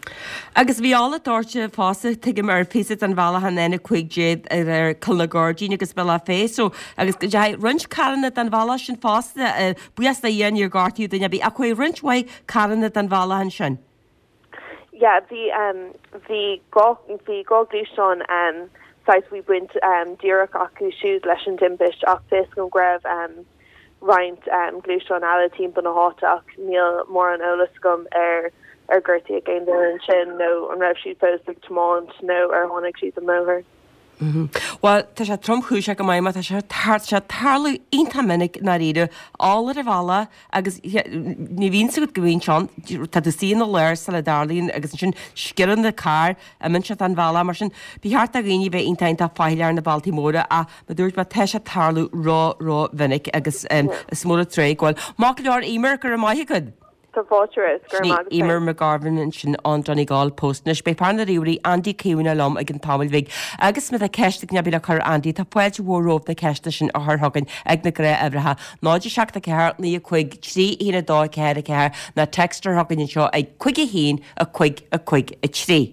Agus bhí ála dáirte fása tuige mar fiad an bhela han ena chuigéad ar Culnagordín agus bela fé so agus go rint caranna an bhela sin fásta buas na dhéon ar gátíú duine bhí a chuid rinthaid caranna an bhela han sin. Yeah, the um the go the goglúán um sais we went um Dírach acu siúd leis an dimbish ach fés go greibh um roint um glúán ala timp na háta ach níl mór an ólas gom ar ar ggurtaí a géin an sin nó an raibh siad fósig tomáint nó ar tháinig siad an móthir. Well, tá sé tromchúise go maiime tá sé se tarlú onanta minic na riidir ála a bhela agus ní bhíon sa go go bhíon seán tá do síon leir sa le darlíonn agus sin scian na cá a min se an bhela mar sin bíart a ghaoine bheith ontainta fáilear na Baltimóra a ba dúirt ba te se tarlú rá rá vinnic agus smóra tré ghil. Má go leir imar gur a maithe good. Imer me Garvin in sin an Donegal post na be parna riúí Andy Ciúna lom ag an tamilvig. Agus mit a ceiste ne bí a chur Andy tá poid bhróh na ceiste sin a thhagan ag na gré ebretha. Náidir seach a ceir ní a chuig trí hína dá ceir a ceir na textar hagan seo ag chuig a hín a chuig a chuig a trí.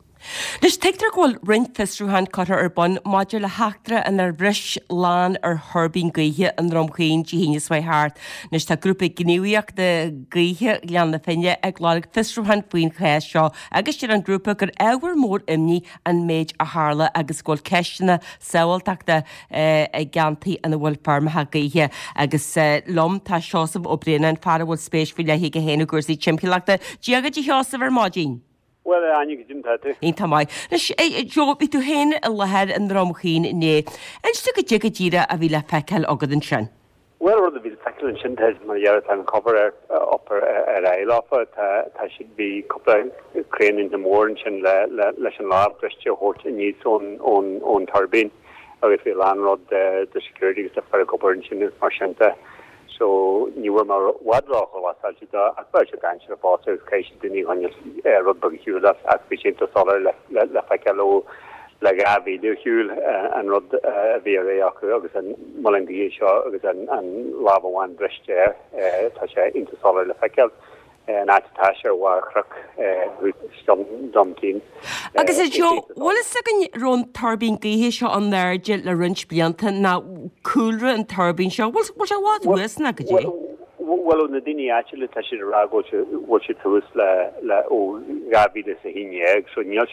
Nus tetar ghil rint fistrúhan catar ar bun maidir le heachtra an ar bris lán ar thurbín gaithe an romchéin de híine svai háart. Nus tá grúpa gníúíach de gaithe lean na finne ag láig fistrúhan faoin chéis seo agus tíar an grúpa gur éhar mór imní an méid a hála agus ghil ceistena saoilteachta ag gantaí an bhfuil farmathe gaithe agus lom tá seosamh obréna an fara bhfuil spéis fi le hi go héanú gursaí timppiachta diagad de seosamh ar mádín. Well, anig jim tatu. Inta mai. Nes jo bi tu hen a leher an romchin ne. En stu go jige jira a vi le fekel agad an sin. Well, or the vi fekel an sin tes ma yara tan cover up ar ail offer ta ta should be couple crane in the more and sin le le le sin lab dressje hort in needs on on on turbine. Or if we landrod the the security is the for couple and sin is marshanta. So you were more wadroch was actually the actually branch of also education didn't on your rubber hue that as we to solar le le fakelo le gavi de hue and rod via agus and molandi show agus and and lava one bridge there touch into solar le fakel and at tasha war crook with some dumpkin agus is jo what is second run turbine gahe seo an there gil le rinch blianta na cooler and turbine show what what what was na gaje well on the dini actually tashi rago what you to la la o gavi de hinie so nyal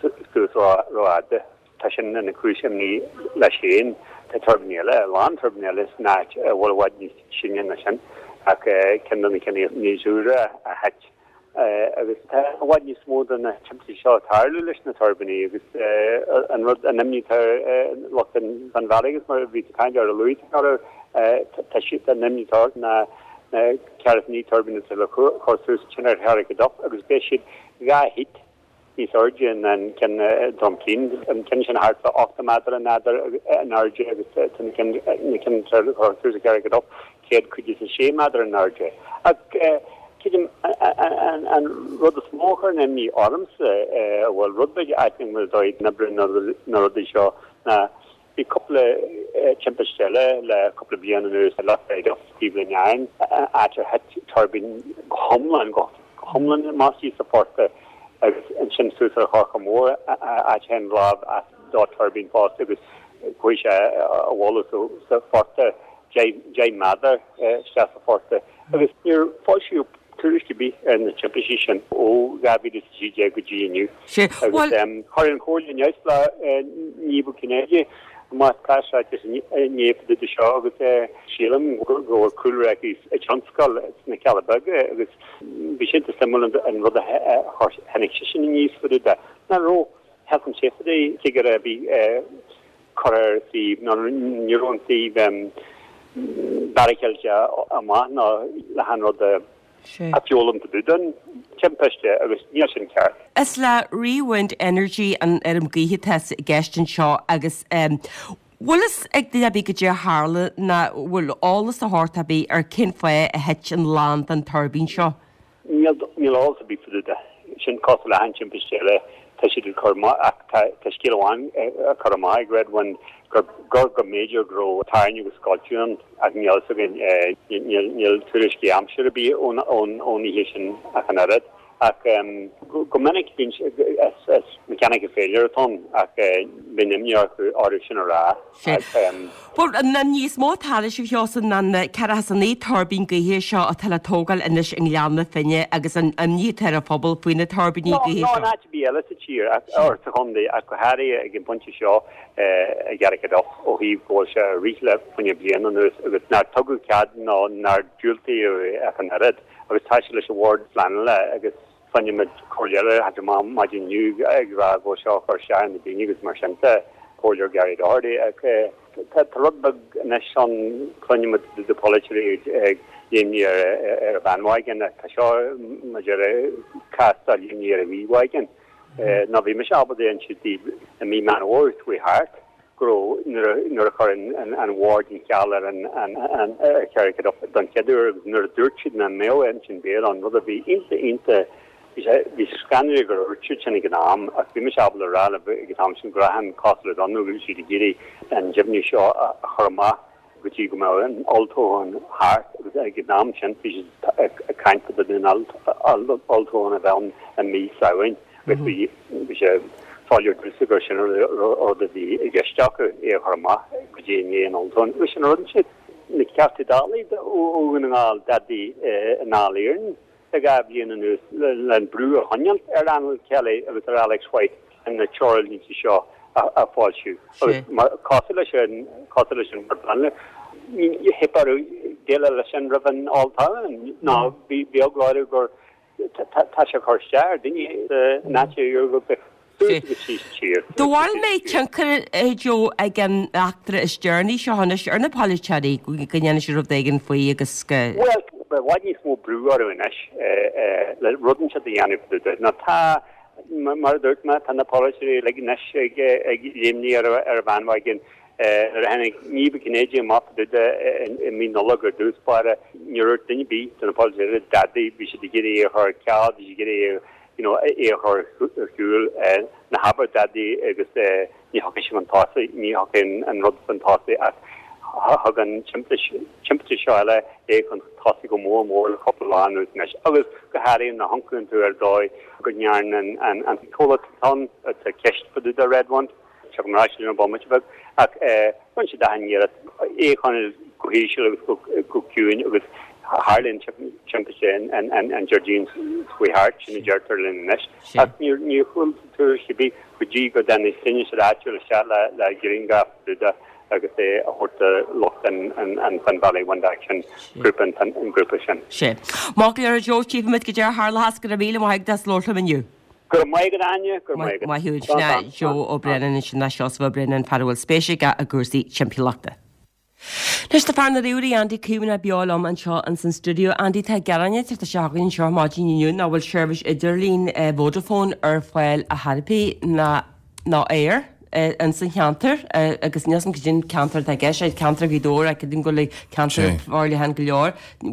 so so road tashin na crucial ni la shin the turbine la land turbine is not what what ni shin na shin ak kendan kan ni jura a hatch agus what ni smooth an chimsy shot harlu lish na turbine agus an rod an amni tar lot an van valley is mar vi kind of louis or tá si an nimnítá na cearh ní turbine le chosús sinnar Harry do agus bé siad ga hit ní surgeon an can domlin an ken sin hart ochtamad an nader an arge agus can can chosús a Harry do céad could is a sé mother an arge ag Kidim an rud a smoker na mi arms well rudbeg I think was died na brin na seo na i couple champstelle le couple blian neus a lot of Stephen Yan at het turbin Homeland go Homeland masti support and sin su harkamor at hen lab at dot turbin fast it was quite a wall so forte J J Mather staff forte it was near for you tourist to be in the championship oh gabi this G J go G N U well um Harlan Cole in Yesla Nibu Kineji ma class just nie for the show with Shelam go cool rack is a chance call it's na Calabag it was bishint similar and rather connection in use for that na ro health and safety tigara be correr the neuron the um barakelja ama na lahan the Atjolum to duden tempeste agus nísin ceart. Is le Rewind Energy an erm gaithe tes gestin seo agus um Willis ag dí abí go dé hála na bhfuil álas a háta bí ar cin foié a het an land an turbín seo. Níl álas a bí fu de sin cos le han tempeste le tá si chuma tá scéháin a chomáid red one gur go major gro tainú go Scotland ag níl níl tuiricí amsir bí ón ón óní sin a chanad ach go minic mechanic failure atá ach binimnear chu áir sin rá. Bú na níos mó talile si bheosan na ce san ní turbín gohé seo a talatógal inis in leanna finne agus an ní tar a phobal faoine turbíní gohé. No, no, be eile a tír or a chundé a go haí a gin bunte seo a garcha do ó híh ggó se rile funne blian an agus ná tugu cead ná nar dúiltaí a an arid agus tá leis a ward flan le agus fanne med choile hat má maidin nu agrá go seo chu se na bíine agus mar sinnta choir garí áde tá rugbag ne an chunne med de polytry dhéimní ar a bhanhaigin tá seo ma castal dhéimní ar a bhíhaigin na bhí me se abadé an si a mí man óir thui hart gro nuair a chuir an ward in cealar an ceir don ceadú agus nuair a dúirtid na mé an sin béir an rud a bhí inte inte hí scanir gur urtid sinna gnáam ach bhí me se abal rá a gnáam sin grahan cosla anú si de géirí an jimní seo a chorma gotí go me an altóin hart agus ag gnáam sin fi a caiinte den altóin a bhein a mí saoin bhí sé fáir drusigur sin ó a bhí i geisteach é chorma go dé an altóin ú sin rudan si na ceartta dálaí ó gnáil dadí anáíirn a ga blian an le brú a honian ar an Kelly agus ar Alex White an na Charles ní seo a fáilisiú. Cos sin cos sin marbanle hipar déile lei sin rahan alltá ná bí beagláir gur tá se chusteir duine náú go Doháil méid teancur jo ag an achtra is journey se hanna ar na Polychaí go gannne sé rud igen faoi agus wadní smó brúar inis le rudan se dhéanú na tá mar dúirt me tan na policy le nes ag léimní ar a bhanhaigin ar a hennig níbe Canadian map i mí nólagur dúspáire níir duine bí tan na policy dadí bí se géirí ar cead bí géirí é chu chuúil na habar dadí agus ní hoca sem antása ní hocin an rud fantása ach hagan chimpte seile é chun tosi go mór mór le couple anú nes agus go haíon na hanún tú ar dóid go nearn an an an cholatán a ceist fadu a red one se go marrá an bombebeg ach chun si dahéar é chun gohéisiú agus go cúin agus Harlan chimpe sin an an an Georgine Sweetheart sin Jerterlin nes ach ní ní chun tú si bí go go den sinne se áú le se le le geringa duda agus é a horta locht an an Fan Valley One Action group an an group sin. sé. Má le ar Jo chief mit go dé hála has go a bhíle mai das lóta miniu. Gur mai go aine gur mai hiúna Jo ó brennen sin na seos bh brennen parhfuil spéisiige a gúsaí timppiachta. Nus tá fear na riúí Andy cúna beálam an seo an san studio Andy tá garanne tar seagann seo máidíniuún ná bhfuil seirbis idirlín Vodafone ar fáil a Harpaí na ná éir an san cheantar agus neas an gin cantar a gceis é cantar bhídó a dún go le cantar bháirla hen go leor.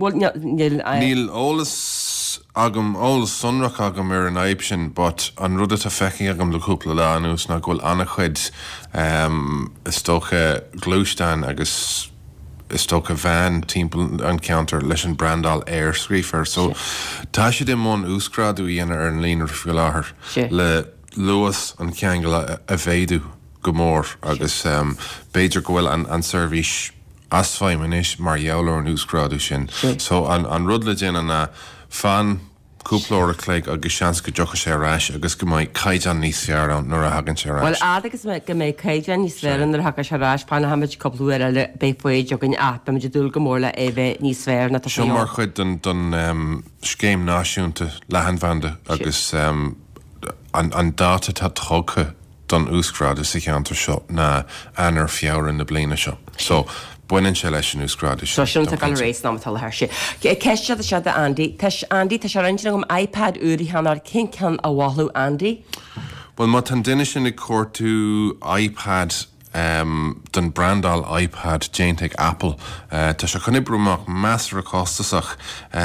Níl ólas agam ólas sunrach agam ar an aib sin, but an rud a feici agam le cúpla le anús na ghfuil anna chuid is tócha glúistein agus is tócha bhean timp an counter leis an brandal air scrífer. So tá si dé món úsgradú dhéana ar an líonar fi láthair le luas an ceangal a bhéadú go mór agus um, beidir gohfuil an, an servís asfaim inis mar jeall an úsgradú sin. So an, an rud le déana na fan cúplóir a cléig agus seans go jocha sé ráis agus go mbeidh caiidean níos fear an nuair a hagann sé ráis. Well agus go mbeidh caiidean níos fear an nuair a hagann sé ráis pána haimiid coplúir le béfuid jogann app am dúil go mór le é bheith níos fear na tá seo mar chuid don, don um, scéim náisiúnta lehanmhanda agus um, an, an dáta tá trocha don úsgráda sa cheantar seo na anar fiabhar na bliana seo. So buineann sé leis an úsgráda seo. So siúnta gal rééis ná tal thir sé. Ceiste se de Andy, Teis Andy tá sé reinine gom iPad úí hanar cin cean a bháthú Andy? Well má tan duine sin i cuairtú iPad um, don brandal iPad déantaigh Apple. Uh, tá se chunne brúmach measar a costasach.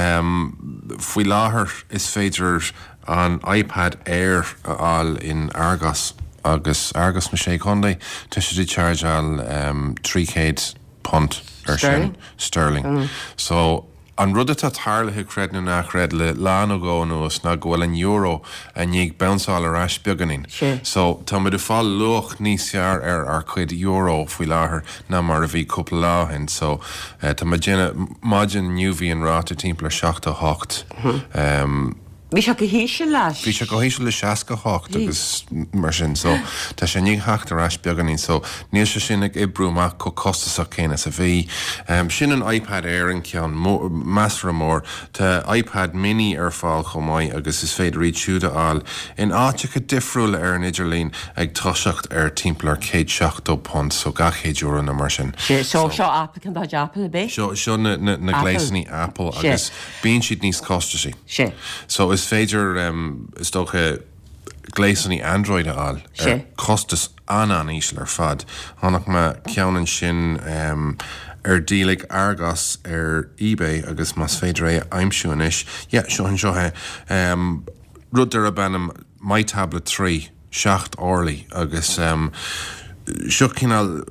Um, Fuoi láthair is féidir an iPad Air all in Argos agus Argos na sé chundé tá sé charge all um, three hundred punt ar sin sterling. Mm. So an rud atá tarlathe creidnú nach réad le lán agó nuas na gohfuil an euro a níag bounceáil ar ais beganin. Sure. So tá muid a fáil luach níos fear ar ar chuid euro faoi láthair ná mar a bhí cúpla láhain. So uh, tá maidin nniuhí an ráta timpplair seachta hocht. Mm-hmm. Um, Bhí se go híise leis? Bhí se go híise le seaca hocht agus mar sin, so tá sé ní heachta rais beganí, so níl se sin ag ibrúach có costasach chéine sa bhí. Um, sin an iPad Air an ceann measra mór, tá iPad mini ar fáil chomáid agus is féidir iad siúda áil in áitecha difriúla ar an idirlín ag toseacht ar timpplair céad seachtó punt, so ga chéad euro na mar sin. So seo Apple can dáid Apple a bé? Seo na gléisaní Apple agus bíonn siad níos costaí. Sé. So is féidir um, is tócha gléisaní Android áil ar costas anán ísle ar fad. Tháinig me ceann sin um, ar dílig Argos ar eBay agus mas féidir é aimsúin is. Yeah, seo an seothe um, rud ar a bannam My Tablet three seacht orlaí agus um, seo cinál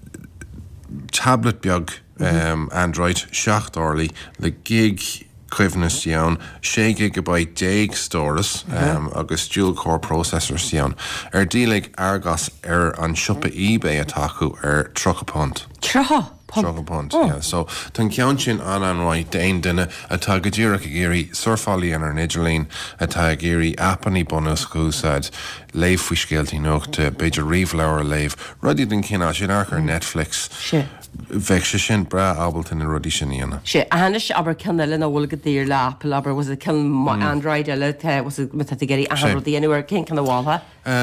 tablet beag um, mm-hmm. Android seacht orlaí le gig cuimhnas deann, sé gigabyte déag storas um, agus dual core processors deann. Ar dílig Argos ar an siopa eBay atácu ar trocha punt. Trocha? Trocha punt, oh. Yeah. So tan ceann sin an anráid déon duine atá go ddíireach a géirí surfálaí an ar nidirlín atá géirí appaní bonus cúsáid léh faoi scéaltaí nuachta beidir riomhleabhar léh rudí den cinná sin archar Netflix. Sé. Bheith sé sin bra ábaltain na rudí sin íana. Sé, a hanis aber cynna na bhfuil go dtír le Apple, aber was it cyn Android eile, was it mytha te geri a han rudí anywhere cyn cyn a wálha?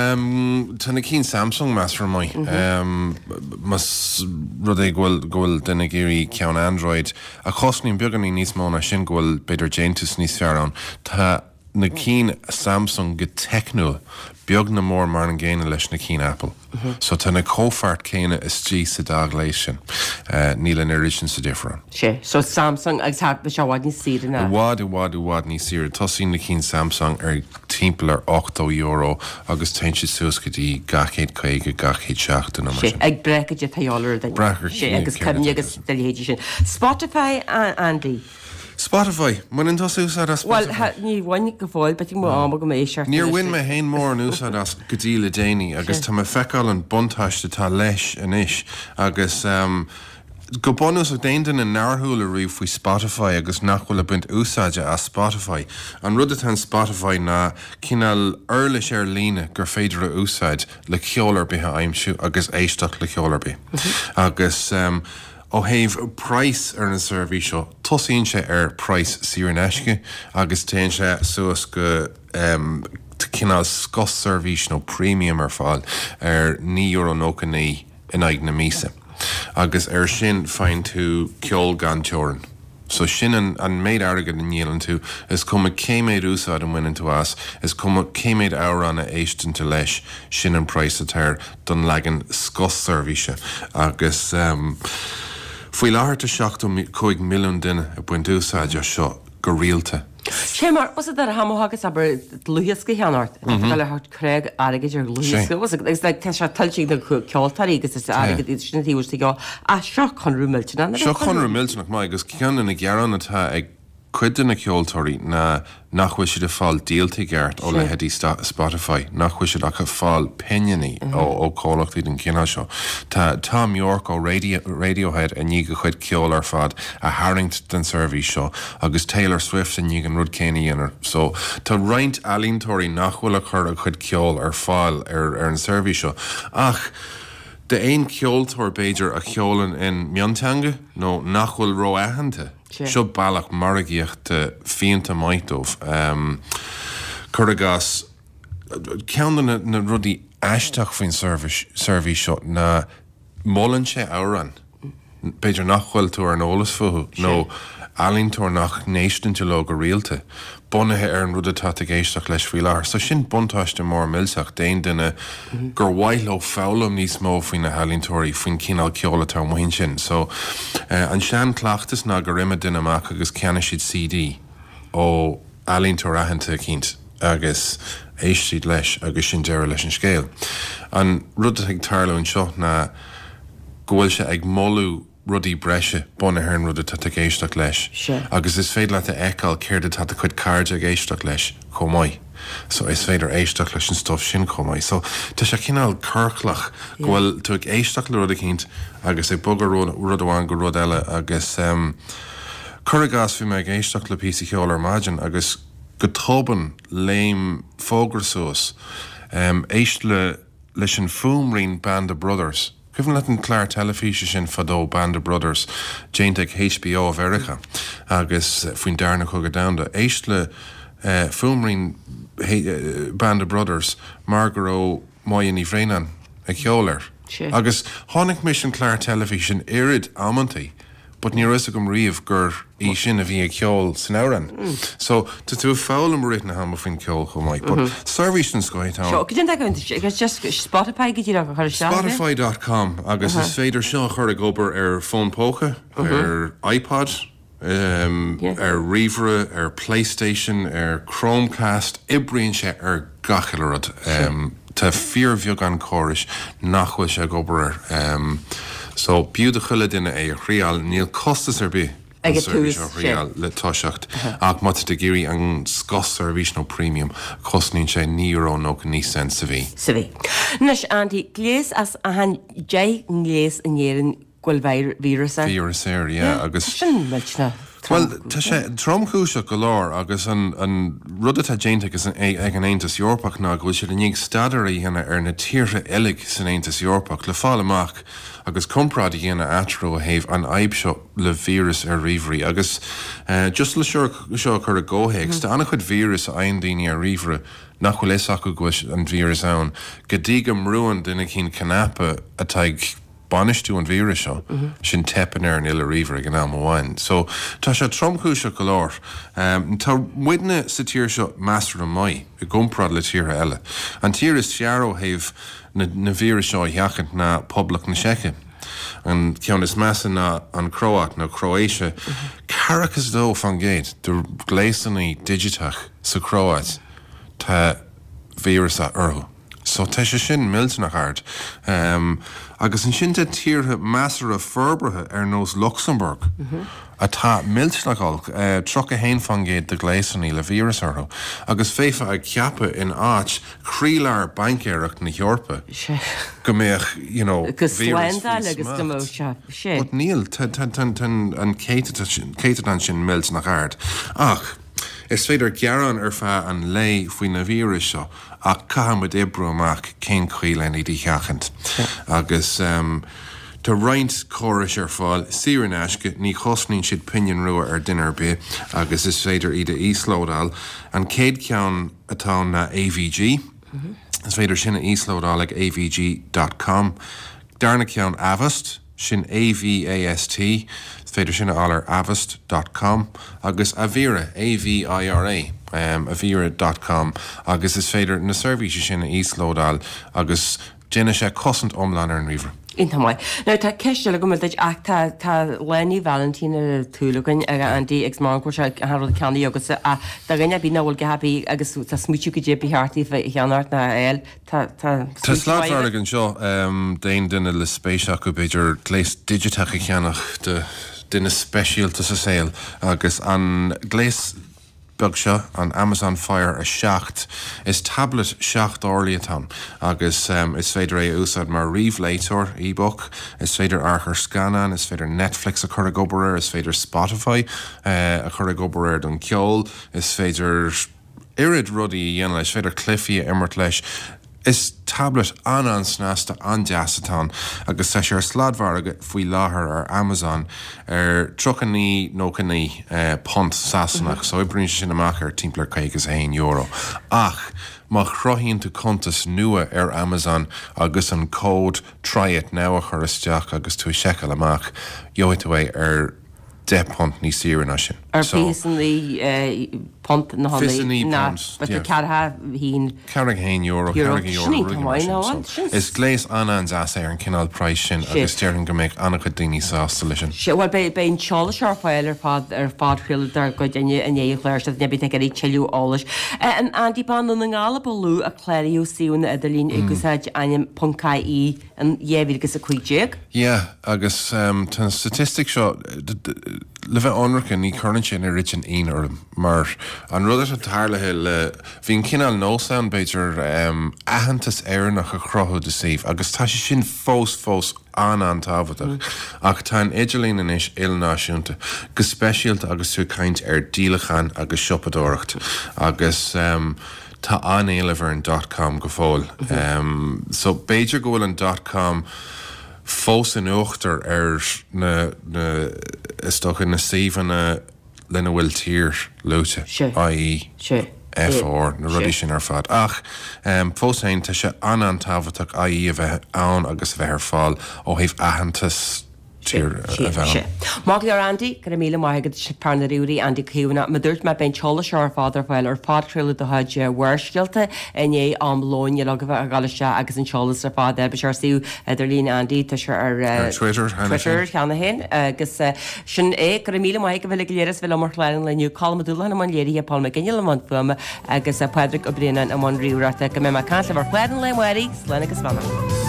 Um, Tána cín Samsung mas for mai. Um, mas rudé gohfuil duna géirí ceann Android a chosnín beganí níos móna sin gohfuil beidir déantas níos fearrán. Tá na cín Samsung go technúil beag na mór mar an ggéine leis na cín Apple. Mm-hmm. So tá na cófart céine is tí sa dag léis sin. Uh, níl an orisin sa different. Sé, so Samsung agus hat be se bhád ní síre na. Bhád i bhád i bhád ní síre. Tosín na cín Samsung ar timppla ar eight euro agus teint si suas go dtí gachéad chuig a gachéad seachta na mar sin. Sé, ag brecha de taiálar den. Brecha sé, agus cymni agus delhéidir sin. Spotify, uh, Andy? Spotify, mun in tosa úsad a Spotify? Well, ní bhainnig go fáil, bet mo am go mééis seart. Níor win me hain mór an úsad as go dtí le déine, agus tá me feicáil an buntáiste tá leis an isis, agus um, go bonús a déantain an náthúil a riomh faoi Spotify agus nachhfuil a buint úsáide a Spotify. An rud atá Spotify ná cinál eirlis ar líne gur féidir a úsáid le ceolar bithe aimsiú agus éisteach le ceolar bit. Mm-hmm. Agus um, ó héh price ar an serví seo, tosíonn sé ar price siar an eisce agus téann sé suas go um, cinál scos servís nó premium ar fáil ar ní euro nócha ní in aig na mísa. agus ar sin féin tú ceol gan teoran. So sin an, an méid agad in Nílan tú is cum a céméid úsáid an winnin tú as, is cum a céméid ára an a éistin tú leis sin an price atáir don legan scos servise agus um, faoi láthir a seachtú chuig milliún duine a buin úsáid a seo go rialta. Sé mar was ar hamhagus aber luhiasca cheanart le hat Craig aige ar luhiasca was is like te talsing de ceoltarí agus is aige sinna tíústa go a seo chun rúmiltena. Seo chun rúmiltenach mai agus cean na gearan atá ag cuidan na ceoltarí na nachhuiil siad a fáil díalta gceart ó le hedí Spotify, nachhuiil siad acha fáil peinaí ó cólachtaí den cinál seo. Tá Tom York ó radio, Radiohead a ní go chuid ceol ar fad a Harrington den service seo, agus Taylor Swift a ní an rud céine dhéanaar. So tá roinnt alíntóirí nachhuiil a chur a chuid ceol ar fáil ar, ar an service seo. Ach, de éon ceoltóir beidir a cheolan in Miantanga nó nachhuiil ro ahananta. Seo bailach margaíocht fianta maitómh. Um, Curragas, ceanna na, na rudí eisteach faoin service seo na mólann sé áran. Beidir nachhfuil tú ar an ólas fuhu, nó alíntóir nach néistinte le go rialta. Bunathe ar an rud atá a géisteach leis faoi láthair. So sin buntáiste mór millsach déon duine gur bhaith ó fálam níos mó faoin na halíntóirí faoin cinál ceola tá muhin sin. So uh, an sean clachtas ná go riime duine amach agus ceanna siad C D ó alíntóir ahananta cinnt agus éistead leis agus sin deire leis an scéal. An rud ag tarlún seo na gohfuil se ag molú rudí breise bunathe an rud atá a géisteach leis. Agus is féad leat a eáil céir de tá a chuid card a géisteach leis chomai. So is féidir éisteach leis an stuff sin chomai. So tá sé cinál curclach gohfuil tú ag éisteach le rud a cinnt agus ag bogar rud amháin go rud eile agus um, Curragas bhí me ag éisteach le písa cheol ar maidin agus go toban léim fógrarsúas um, éist le leis an fumrín Band of Brothers. Cuifann le an clár telefíse sin fadó Band of Brothers, déint ag H B O of Erica, agus faoin darna chugad damda. Éist le uh, fumrín uh, Band of Brothers, mar gur ó maidin í bhréanan ag cheolar. Agus tháinig mis an clár telefísin irid ammantaí, but ní raibh gom riamh gur í sin a bhí ag ceol san áran. So tá tú fálam rit na hama faoin ceol chumáid, but service an scoid tá. Seo, cinn ag agus just Spotify go dtíra chuir seán. Spotify dot com agus is féidir seo chuir ag obair ar phone póca, ar iPod, um, ar Rivera, ar PlayStation, ar Chromecast, ibríonn sé ar gachilarad. Um, tá fíor bheag an córis nachhuiil sé ag obair ar. Um, So bíúda chuile duine é a rial níl costas ar bí rial le toiseacht ach mat de géirí an scos service nó premium cosnín sé ní euro nó ní cent sa bhí. Sa bhí. Nes Andy, gléas as a han dé gléas in éan ghfuil vírus a? Vírus éir, yeah, agus... Sin meiltna. Well, tá sé tromchúise go lár agus an, an rud atá déint agus ag an Aontas Eorpach ná bhfuil siad aníag stadar dhéana ar na tíre eilig san Aontas Eorpach le fáil amach agus comprád dhéana atró a héh an aib seo le vírus ar riomhrí agus uh, just le seo seo chur a ggóhéig sta anna chud vírus a aon daoine ar riomhre nach bhfuil is acu go an vírus ann go dtí go mrúan duine cín canapa atá ag banistú an vírus seo sin tepan ar an ile riomhre gan am amháin. So tá sé tromchúise go lár. Um, tá muidne sa tír seo meastar an mai i gomprad le tíre eile. An tír is searó héh na, na vírus seo heachant na poblach na Seche. An ceann is measa na an Croat na Croatia. Caracas dó fan géad de gléisannaí digitach sa Croat tá vírus a orthu. So tá sé sin millte nach ard. Um, agus an sinnte tíortha measar a ferbrethe ar nós Luxemburg atá millte nach alc uh, troch a héin fan géad de gléisannaí le vírus orthu. Agus féfa ag ceappa in áit chrílar bancéireacht na Eorpa. Go méach, you know, agus sláindáil agus do mó sé. But níl an céite an sin millte nach ard. Ach, is féidir gearan ar feadh an lei faoin na vírus seo ach cahamid ibrú amach cén chuilein í dtí cheachant. Agus um, tá roinnt córas ar fáil siar neisce ní chosnín siad pinion ruair ar duine be agus is féidir iad a íslódáil an céad ceann atá na A V G. Is féidir sinna íslódáil ag A V G dot com. Darna ceann Avast sin A V A S T féidir sinna allar avast dot com agus Avira A V I R A um, avira dot com agus is féidir na service sinna íslódal agus déine sé cosint omlánar an riomhre. Inta mai. No tá ceiste le go muid ach tá tá Lenny Valentina túlagan ag Andy ag má go se Harold Candy agus a da rinne bí nahil gahabí agus tá smúitiú go dé beartí cheanart na eil tá tá Tá sláthharlagan seo déon duine le spéisiach go beidir gléis digiteach i cheannach de duine speisialta sa saoil agus an gléis bug seo an Amazon Fire a seacht is tablet seacht orliatán agus um, is féidir é úsad mar riomhléitor e-book, is féidir archar scanan, is féidir Netflix a chur gobarir, is féidir Spotify uh, a chur gobarir don ceol, is féidir irid rudí dhéana leis, féidir clifí immert leis. Is tablet an an snásta an deasatán agus sé sé sladmhar agat faoi láthair ar Amazon ar trochaní nóchaní uh, pont sasanach, so i bríonn sin amach ar timpplair caigus éin euro. Ach, má chrothíonn tú contas nua ar Amazon agus an cód try it now a chur isteach agus tú seiceal amach, joid tú é ar de pont ní siar sin. Ar físan í pont na Fisanní na pont, but yeah. the carha hín Carreg hain euro, Euro. carreg euro. Sní, rugadh tá mar mhaith sin, ná so an, sin. Is gléis anna an zas ar an cinál price sin agus tearan go méid anna go daoine sásta lei sin. Se bhil be be an seála seáil ar fad ar fad friúil ar go daine a éh léir nebí ag í teú álas. An Andy ban na ngála bolú a chléirú síúna idirlín agusáid aim Pcaí an dhéhígus a chuideag? Yeah, agus um, tan statistic seo le bheith anracha ní chuann sin a rit an aon orm, mar an rud a táirlathe le bhín cinál nósán beidir um, ahantas éarnach a chrothú de sih, agus tá sé sin fós fós an an táhaach ach tá an idirlín inis ilnáisiúnta go speisialta agus tú caint ar dílachan agus siopadóireacht agus um, tá an éilehar an .com go fóil. Um, so beidir go bhfuil an .com fós in uachtar ar na, na istócha na síhanna lena bhfuil tír lúte, Sure. I E Se. F R na rudí sin ar fad. Ach, um, fósain tá sé an an táhaach I E a bheith ann agus bheith ar fáil ó híh ahantas tír a bheith. Má ar Andy go mí maigad pána riúí Andy Cúna, ma dúirt me ben chola seár fáidir fáil ar fádcréile do haid bhhairstialta iné am lóin le go bheith a galiste agus an cholas ar fád be seir siú idir lín Andy tá se ar Twitter Twitter cheanna hen agus sin é go mí mai go bhfuil léras bhfuil mar chléin leniu calmadúla na man léirí palma gine man fuma agus a Pedric ó Brían am an riúrata go mé me canla mar chléan le muirí lena agus fanna.